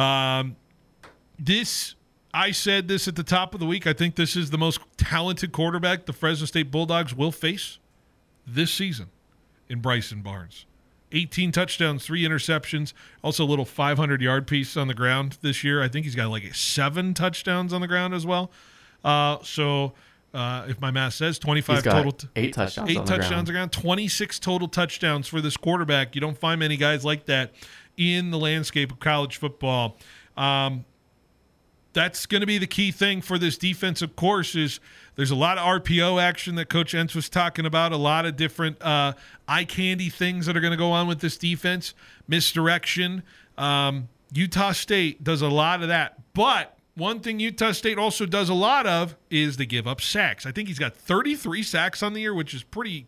C: I said this at the top of the week. I think this is the most talented quarterback the Fresno State Bulldogs will face this season in Bryson Barnes. 18 touchdowns, 3 interceptions, also a little 500-yard piece on the ground this year. I think he's got 7 touchdowns on the ground as well. If my math says 25 total.
I: 8 touchdowns.
C: 8
I: on
C: touchdowns on the ground. 26 total touchdowns for this quarterback. You don't find many guys like that in the landscape of college football. That's going to be the key thing for this defense, of course, is there's a lot of RPO action that Coach Entz was talking about, a lot of different eye candy things that are going to go on with this defense, misdirection. Utah State does a lot of that, but
E: one thing Utah State also does a lot of is they give up sacks. I think he's got 33 sacks on the year, which is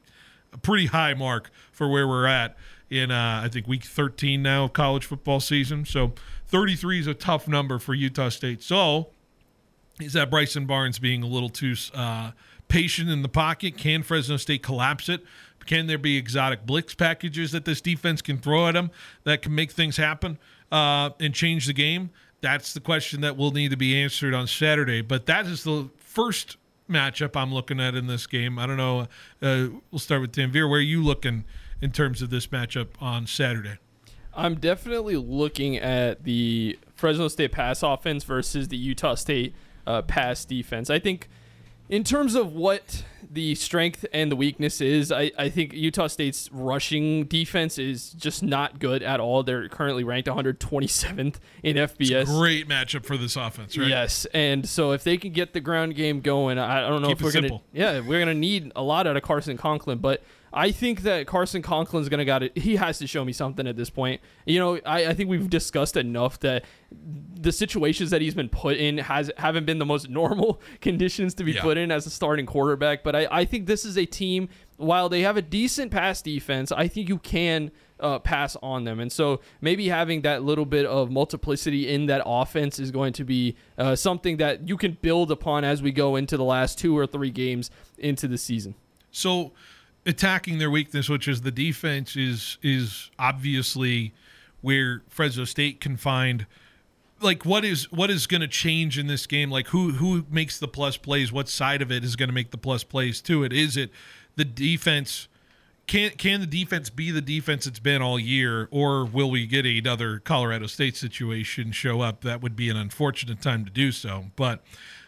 E: a pretty high mark for where we're at in, I think, week 13 now of college football season. So 33 is a tough number for Utah State. So is that Bryson Barnes being a little too patient in the pocket? Can Fresno State collapse it? Can there be exotic blitz packages that this defense can throw at them that can make things happen and change the game? That's the question that will need to be answered on Saturday. But that is the first matchup I'm looking at in this game. I don't know. We'll start with Tanvir. Where are you looking in terms of this matchup on Saturday?
H: I'm definitely looking at the Fresno State pass offense versus the Utah State pass defense. I think in terms of what the strength and the weakness is, I think Utah State's rushing defense is just not good at all. They're currently ranked 127th in FBS.
E: It's a great matchup for this offense, right?
H: Yes, and so if they can get the ground game going, I don't know if we're going to. Yeah, we're going to need a lot out of Carson Conklin, but I think that Carson Conklin's going to he has to show me something at this point. You know, I think we've discussed enough that the situations that he's been put in haven't been the most normal conditions to be put in as a starting quarterback. But I think this is a team, while they have a decent pass defense, I think you can pass on them. And so maybe having that little bit of multiplicity in that offense is going to be something that you can build upon as we go into the last 2 or 3 games into the season.
E: So attacking their weakness, which is the defense, is obviously where Fresno State can find, like, what is going to change in this game? Like, who makes the plus plays? What side of it is going to make the plus plays to it? Is it the defense? Can the defense be the defense it's been all year, or will we get another Colorado State situation show up? That would be an unfortunate time to do so. But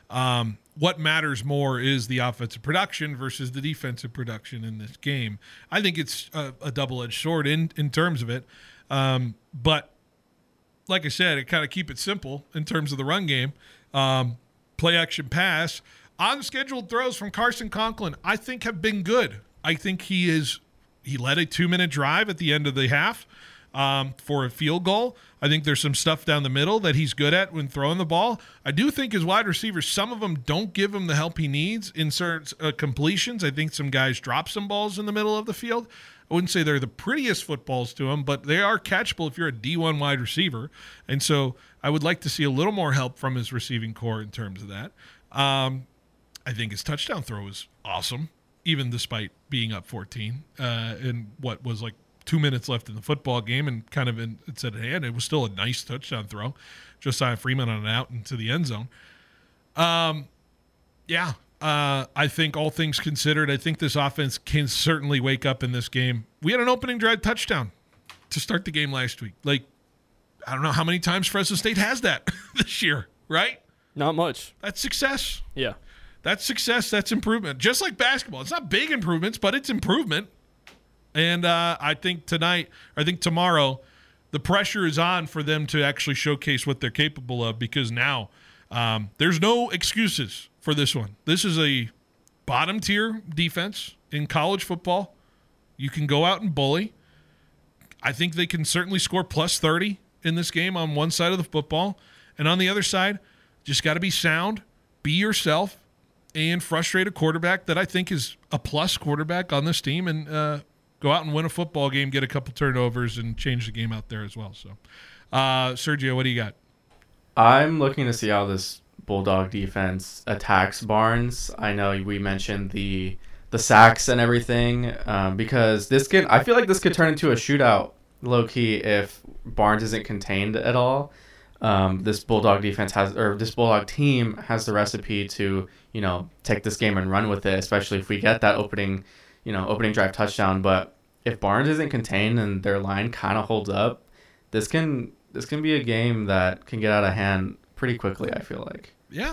E: what matters more is the offensive production versus the defensive production in this game. I think it's a double-edged sword in terms of it. But like I said, I kind of keep it simple in terms of the run game. Play action pass. On-scheduled throws from Carson Conklin, I think, have been good. I think he led a 2-minute drive at the end of the half for a field goal. I think there's some stuff down the middle that he's good at when throwing the ball. I do think his wide receivers, some of them don't give him the help he needs in certain completions. I think some guys drop some balls in the middle of the field. I wouldn't say they're the prettiest footballs to him, but they are catchable if you're a D1 wide receiver. And so I would like to see a little more help from his receiving core in terms of that. I think his touchdown throw was awesome, even despite being up 14 in what was like 2 minutes left in the football game, and kind of it's at hand. It was still a nice touchdown throw. Josiah Freeman on an out into the end zone. I think all things considered, I think this offense can certainly wake up in this game. We had an opening drive touchdown to start the game last week. Like, I don't know how many times Fresno State has that this year, right?
H: Not much.
E: That's success.
H: Yeah.
E: That's success. That's improvement. Just like basketball. It's not big improvements, but it's improvement. And I think tomorrow, the pressure is on for them to actually showcase what they're capable of, because now there's no excuses for this one. This is a bottom-tier defense in college football. You can go out and bully. I think they can certainly score plus 30 in this game on one side of the football. And on the other side, just got to be sound, be yourself, and frustrate a quarterback that I think is a plus quarterback on this team, and go out and win a football game, get a couple turnovers, and change the game out there as well. So, Sergio, what do you got?
I: I'm looking to see how this Bulldog defense attacks Barnes. I know we mentioned the sacks and everything, because I feel like this could turn into a shootout, low-key, if Barnes isn't contained at all. This Bulldog this Bulldog team has the recipe to, take this game and run with it, especially if we get that opening drive touchdown. But if Barnes isn't contained and their line kind of holds up, this can be a game that can get out of hand pretty quickly, I feel like.
E: Yeah.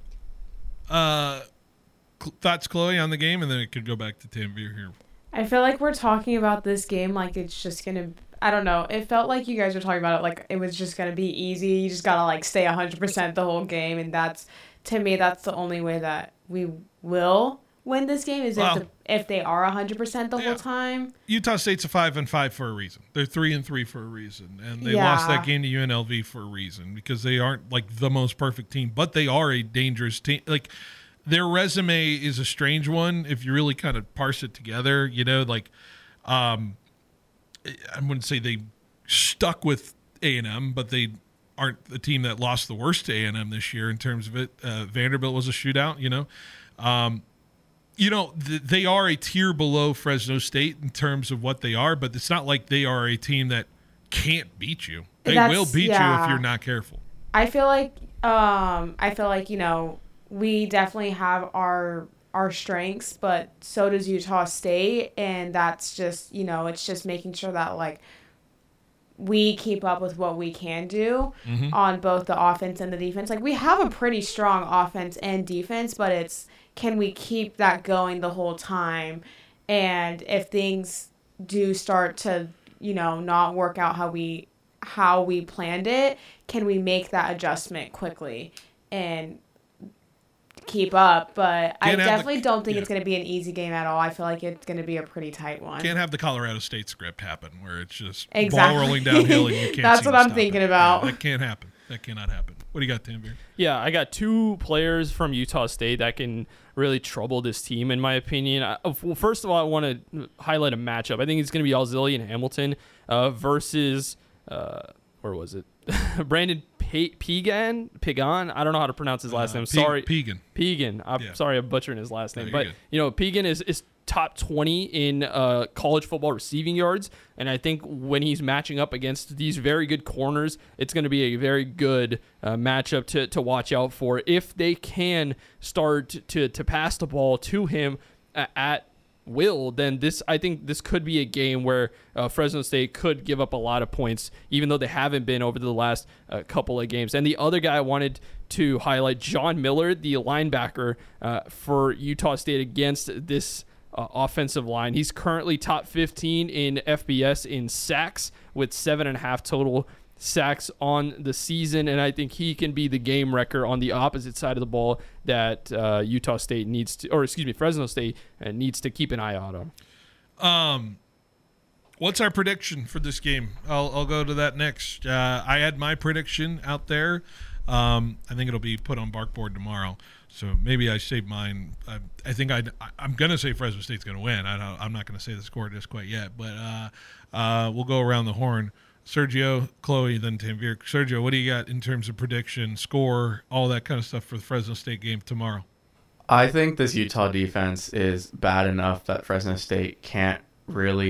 E: Thoughts, Chloe, on the game, and then it could go back to Tanvir here.
J: I feel like we're talking about this game like it's just going to, I don't know. It felt like you guys were talking about it like it was just going to be easy. You just got to stay 100% the whole game. And to me, that's the only way that we will win this game is if they are 100% the whole time.
C: Utah State's a 5-5 for a reason. They're 3-3 for a reason, and they lost that game to UNLV for a reason because they aren't like the most perfect team, but they are a dangerous team. Like their resume is a strange one if you really kind of parse it together. You know, like I wouldn't say they stuck with A&M, but they aren't the team that lost the worst to A&M this year in terms of it. Vanderbilt was a shootout, you know. They are a tier below Fresno State in terms of what they are, but it's not like they are a team that can't beat you. They will beat you if you're not careful.
J: I feel like we definitely have our strengths, but so does Utah State, and that's just, it's just making sure that like we keep up with what we can do on both the offense and the defense. Like we have a pretty strong offense and defense, but it's can we keep that going the whole time? And if things do start to, not work out how we planned it, can we make that adjustment quickly and keep up? But I definitely don't think it's going to be an easy game at all. I feel like it's going to be a pretty tight one.
C: Can't have the Colorado State script happen where it's just ball rolling downhill and you can't.
J: That's what I'm thinking about.
C: Yeah, that can't happen. That cannot happen. What do you got, Tanvir?
H: Yeah, I got two players from Utah State that can really trouble this team, in my opinion. Well, first of all, I want to highlight a matchup. I think it's going to be Alzillian and Hamilton versus where was it? Brandon Pegan. I don't know how to pronounce his last name. Sorry,
C: Pegan.
H: I'm sorry, I'm butchering his last name. But
C: good.
H: Pegan is top 20 in college football receiving yards, and I think when he's matching up against these very good corners, it's going to be a very good matchup to watch out for. If they can start to pass the ball to him at will, then I think this could be a game where Fresno State could give up a lot of points, even though they haven't been over the last couple of games. And the other guy I wanted to highlight, John Miller, the linebacker for Utah State against this offensive line. He's currently top 15 in FBS in sacks with 7.5 total sacks on the season, and I think he can be the game wrecker on the opposite side of the ball that Fresno State needs to keep an eye out on.
C: What's our prediction for this game? I'll go to that next. I had my prediction out there. I think it'll be put on Barkboard tomorrow. So maybe I saved mine. I think I'm going to say Fresno State's going to win. I'm not going to say the score just quite yet, but we'll go around the horn. Sergio, Chloe, then Tanvir. Sergio, what do you got in terms of prediction, score, all that kind of stuff for the Fresno State game tomorrow?
I: I think this Utah defense is bad enough that Fresno State can't really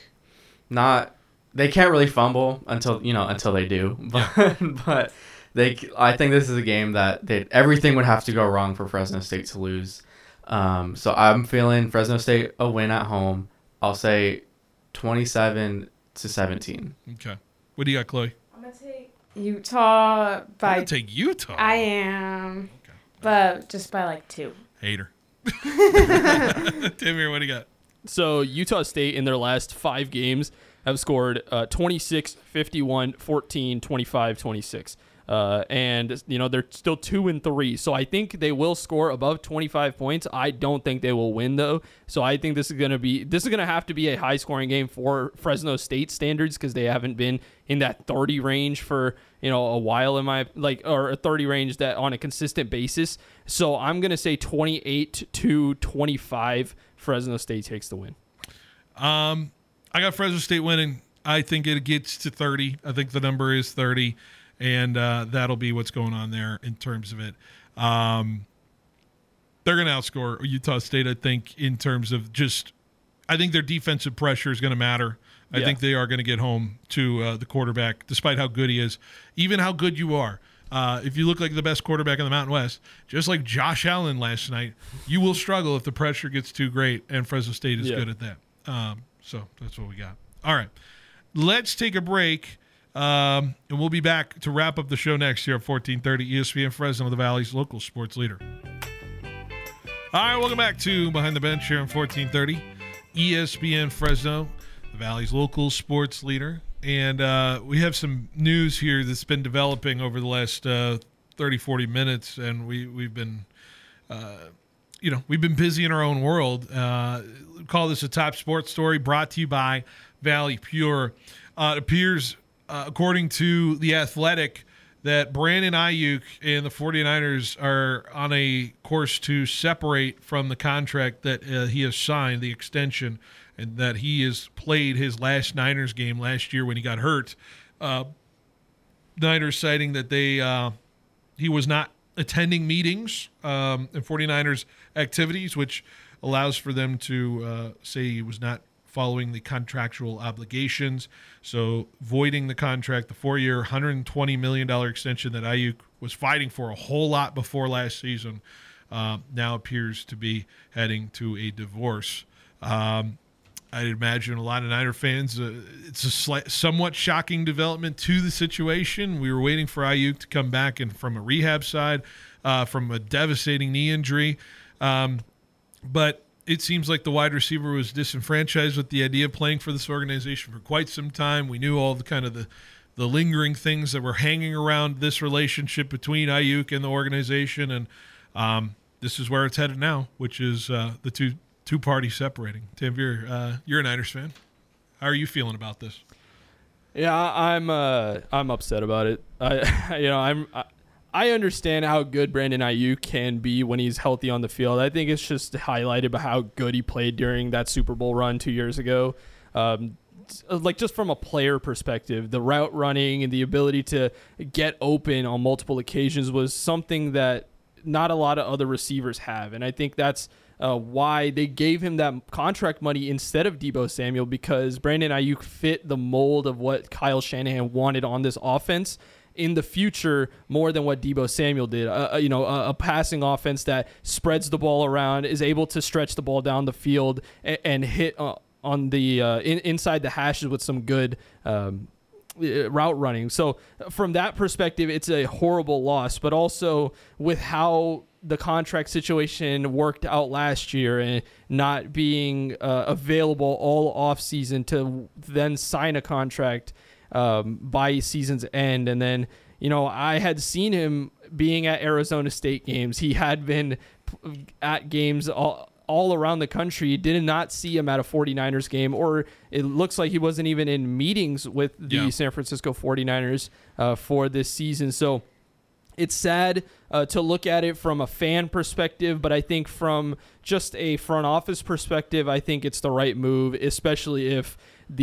I: they can't really fumble until they do. But I think this is a game that everything would have to go wrong for Fresno State to lose. So I'm feeling Fresno State a win at home. I'll say 27-17.
C: Okay. What do you got, Chloe?
J: I'm going to take Utah by...
C: I'm going to take Utah?
J: I am. Okay. But just by like 2.
C: Hater. Tanvir, what do you got?
H: So Utah State in their last 5 games have scored 26, 51, 14, 25, 26. And they're still 2-3, so I think they will score above 25 points. I don't think they will win though, so I think this is going to have to be a high scoring game for Fresno State standards because they haven't been in that 30 range for a while or a 30 range that on a consistent basis. So I'm going to say 28-25. Fresno State takes the win.
C: I got Fresno State winning. I think it gets to 30. I think the number is 30. And that'll be what's going on there in terms of it. They're going to outscore Utah State, I think, in terms of I think their defensive pressure is going to matter. I think they are going to get home to the quarterback, despite how good he is, even how good you are. If you look like the best quarterback in the Mountain West, just like Josh Allen last night, you will struggle if the pressure gets too great, and Fresno State is good at that. So that's what we got. All right. Let's take a break. And we'll be back to wrap up the show next year at 1430 ESPN Fresno, the Valley's local sports leader. All right, welcome back to Behind the Bench here on 1430 ESPN Fresno, the Valley's local sports leader. And we have some news here that's been developing over the last 30, 40 minutes, and we've been
E: we've been busy in our own world. Call this a top sports story brought to you by Valley Pure. It appears, according to The Athletic, that Brandon Aiyuk and the 49ers are on a course to separate from the contract that he has signed, the extension, and that he has played his last Niners game last year when he got hurt. Niners citing that he was not attending meetings and 49ers activities, which allows for them to say he was not following the contractual obligations. So voiding the contract, the 4-year, $120 million extension that Aiyuk was fighting for a whole lot before last season, now appears to be heading to a divorce. I'd imagine a lot of Niner fans, it's a somewhat shocking development to the situation. We were waiting for Aiyuk to come back and from a rehab side, from a devastating knee injury. But it seems like the wide receiver was disenfranchised with the idea of playing for this organization for quite some time. We knew all the kind of the lingering things that were hanging around this relationship between Aiyuk and the organization, and this is where it's headed now, which is the two parties separating. Tanvir, you're a Niners fan. How are you feeling about this?
H: Yeah, I'm upset about it. I understand how good Brandon Aiyuk can be when he's healthy on the field. I think it's just highlighted by how good he played during that Super Bowl run 2 years ago. Like just from a player perspective, the route running and the ability to get open on multiple occasions was something that not a lot of other receivers have. And I think that's why they gave him that contract money instead of Deebo Samuel, because Brandon Aiyuk fit the mold of what Kyle Shanahan wanted on this offense in the future more than what Deebo Samuel did. A passing offense that spreads the ball around, is able to stretch the ball down the field and hit on the inside the hashes with some good route running. So from that perspective, it's a horrible loss, but also with how the contract situation worked out last year and not being available all off season to then sign a contract by season's end. And then, I had seen him being at Arizona State games. He had been at games all around the country. Did not see him at a 49ers game, or it looks like he wasn't even in meetings with the San Francisco 49ers for this season. So it's sad to look at it from a fan perspective, but I think from just a front office perspective, I think it's the right move, especially if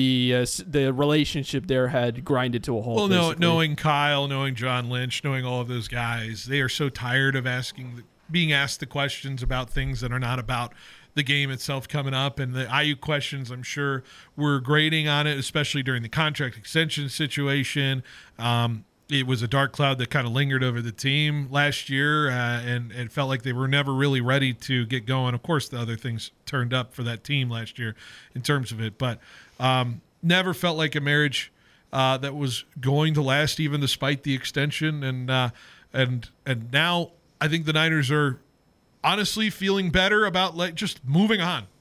H: the relationship there had grinded to a halt.
E: Well, knowing Kyle, knowing John Lynch, knowing all of those guys, they are so tired of being asked the questions about things that are not about the game itself coming up. And the Aiyuk questions, I'm sure, were grating on it, especially during the contract extension situation. It was a dark cloud that kind of lingered over the team last year, and it felt like they were never really ready to get going. Of course, the other things turned up for that team last year in terms of it, but never felt like a marriage that was going to last, even despite the extension. And now I think the Niners are honestly feeling better about just moving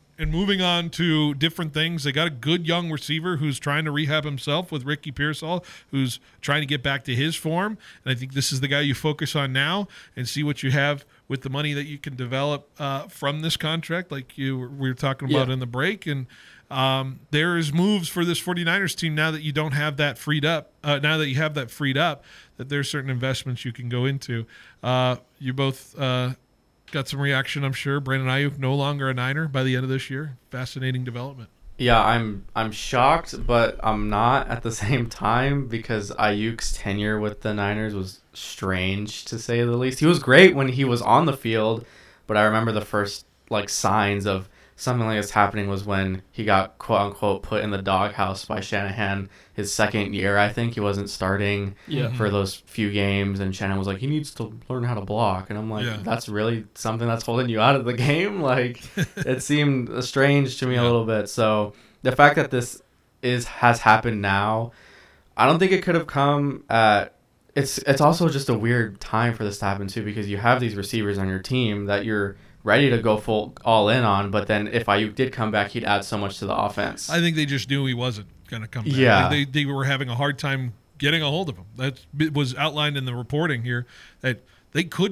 E: on to different things. They got a good young receiver who's trying to rehab himself with Ricky Pearsall, who's trying to get back to his form. And I think this is the guy you focus on now and see what you have with the money that you can develop from this contract, like we were talking about in the break. And there is moves for this 49ers team now that you don't have that freed up. Now that you have that freed up, that there's certain investments you can go into. You both got some reaction, I'm sure. Brandon Aiyuk no longer a Niner by the end of this year. Fascinating development.
I: Yeah, I'm shocked, but I'm not at the same time, because Aiyuk's tenure with the Niners was strange, to say the least. He was great when he was on the field, but I remember the first signs of something like this happening was when he got quote unquote put in the doghouse by Shanahan his second year. I think he wasn't starting for those few games, and Shanahan was like, he needs to learn how to block. And I'm like, that's really something that's holding you out of the game? It seemed strange to me a little bit. So the fact that this has happened now, I don't think it could have come at it's also just a weird time for this to happen too, because you have these receivers on your team that you're ready to go full all in on, but then if Aiyuk did come back, he'd add so much to the offense.
E: I think they just knew he wasn't going to come back.
I: Yeah.
E: They were having a hard time getting a hold of him. That was outlined in the reporting here, that they couldn't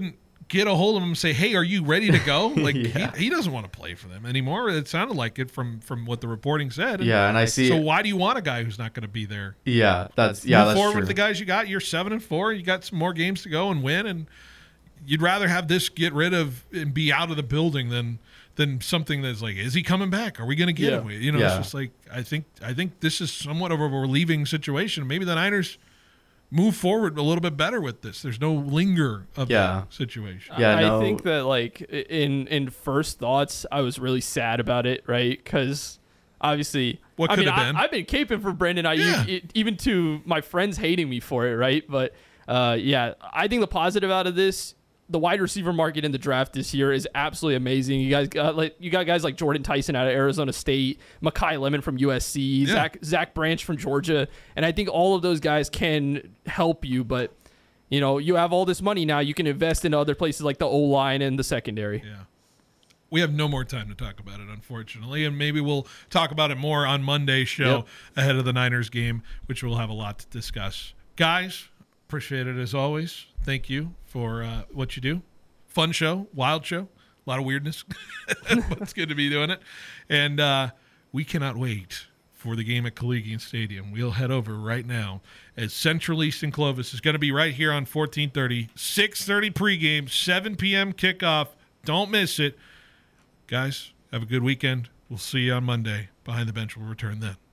C: get a hold of him and say, hey, are you ready to go? Like, he doesn't want to play for them anymore. It sounded like it from what the reporting said.
I: And I see.
C: So why do you want a guy who's not going to be there?
I: That's
C: forward
I: true.
C: with the guys you got. You're 7-4. You got some more games to go and win, and you'd rather have this get rid of and be out of the building than something that's like, is he coming back? Are we going to get him? It's just like, I think this is somewhat of a relieving situation. Maybe the Niners move forward a little bit better with this. There's no linger of that situation.
H: I think that, like, in first thoughts, I was really sad about it, right? Because obviously, I've been caping for Brandon Ayuk, even to my friends hating me for it, right? But I think the positive out of this, the wide receiver market in the draft this year is absolutely amazing. You got guys like Jordan Tyson out of Arizona State, Mekhi Lemon from USC, Zach Branch from Georgia, and I think all of those guys can help you. But you have all this money now, you can invest in other places like the O-line and the secondary.
C: Yeah, we have no more time to talk about it, unfortunately, and maybe we'll talk about it more on Monday's show ahead of the Niners game, which we'll have a lot to discuss. Guys, appreciate it as always. Thank you for what you do. Fun show, wild show, a lot of weirdness, but it's good to be doing it. And we cannot wait for the game at Collegian Stadium. We'll head over right now as Central East and Clovis is going to be right here on 1430, 6:30 pregame, 7 p.m. kickoff. Don't miss it. Guys, have a good weekend. We'll see you on Monday. Behind the Bench will return then.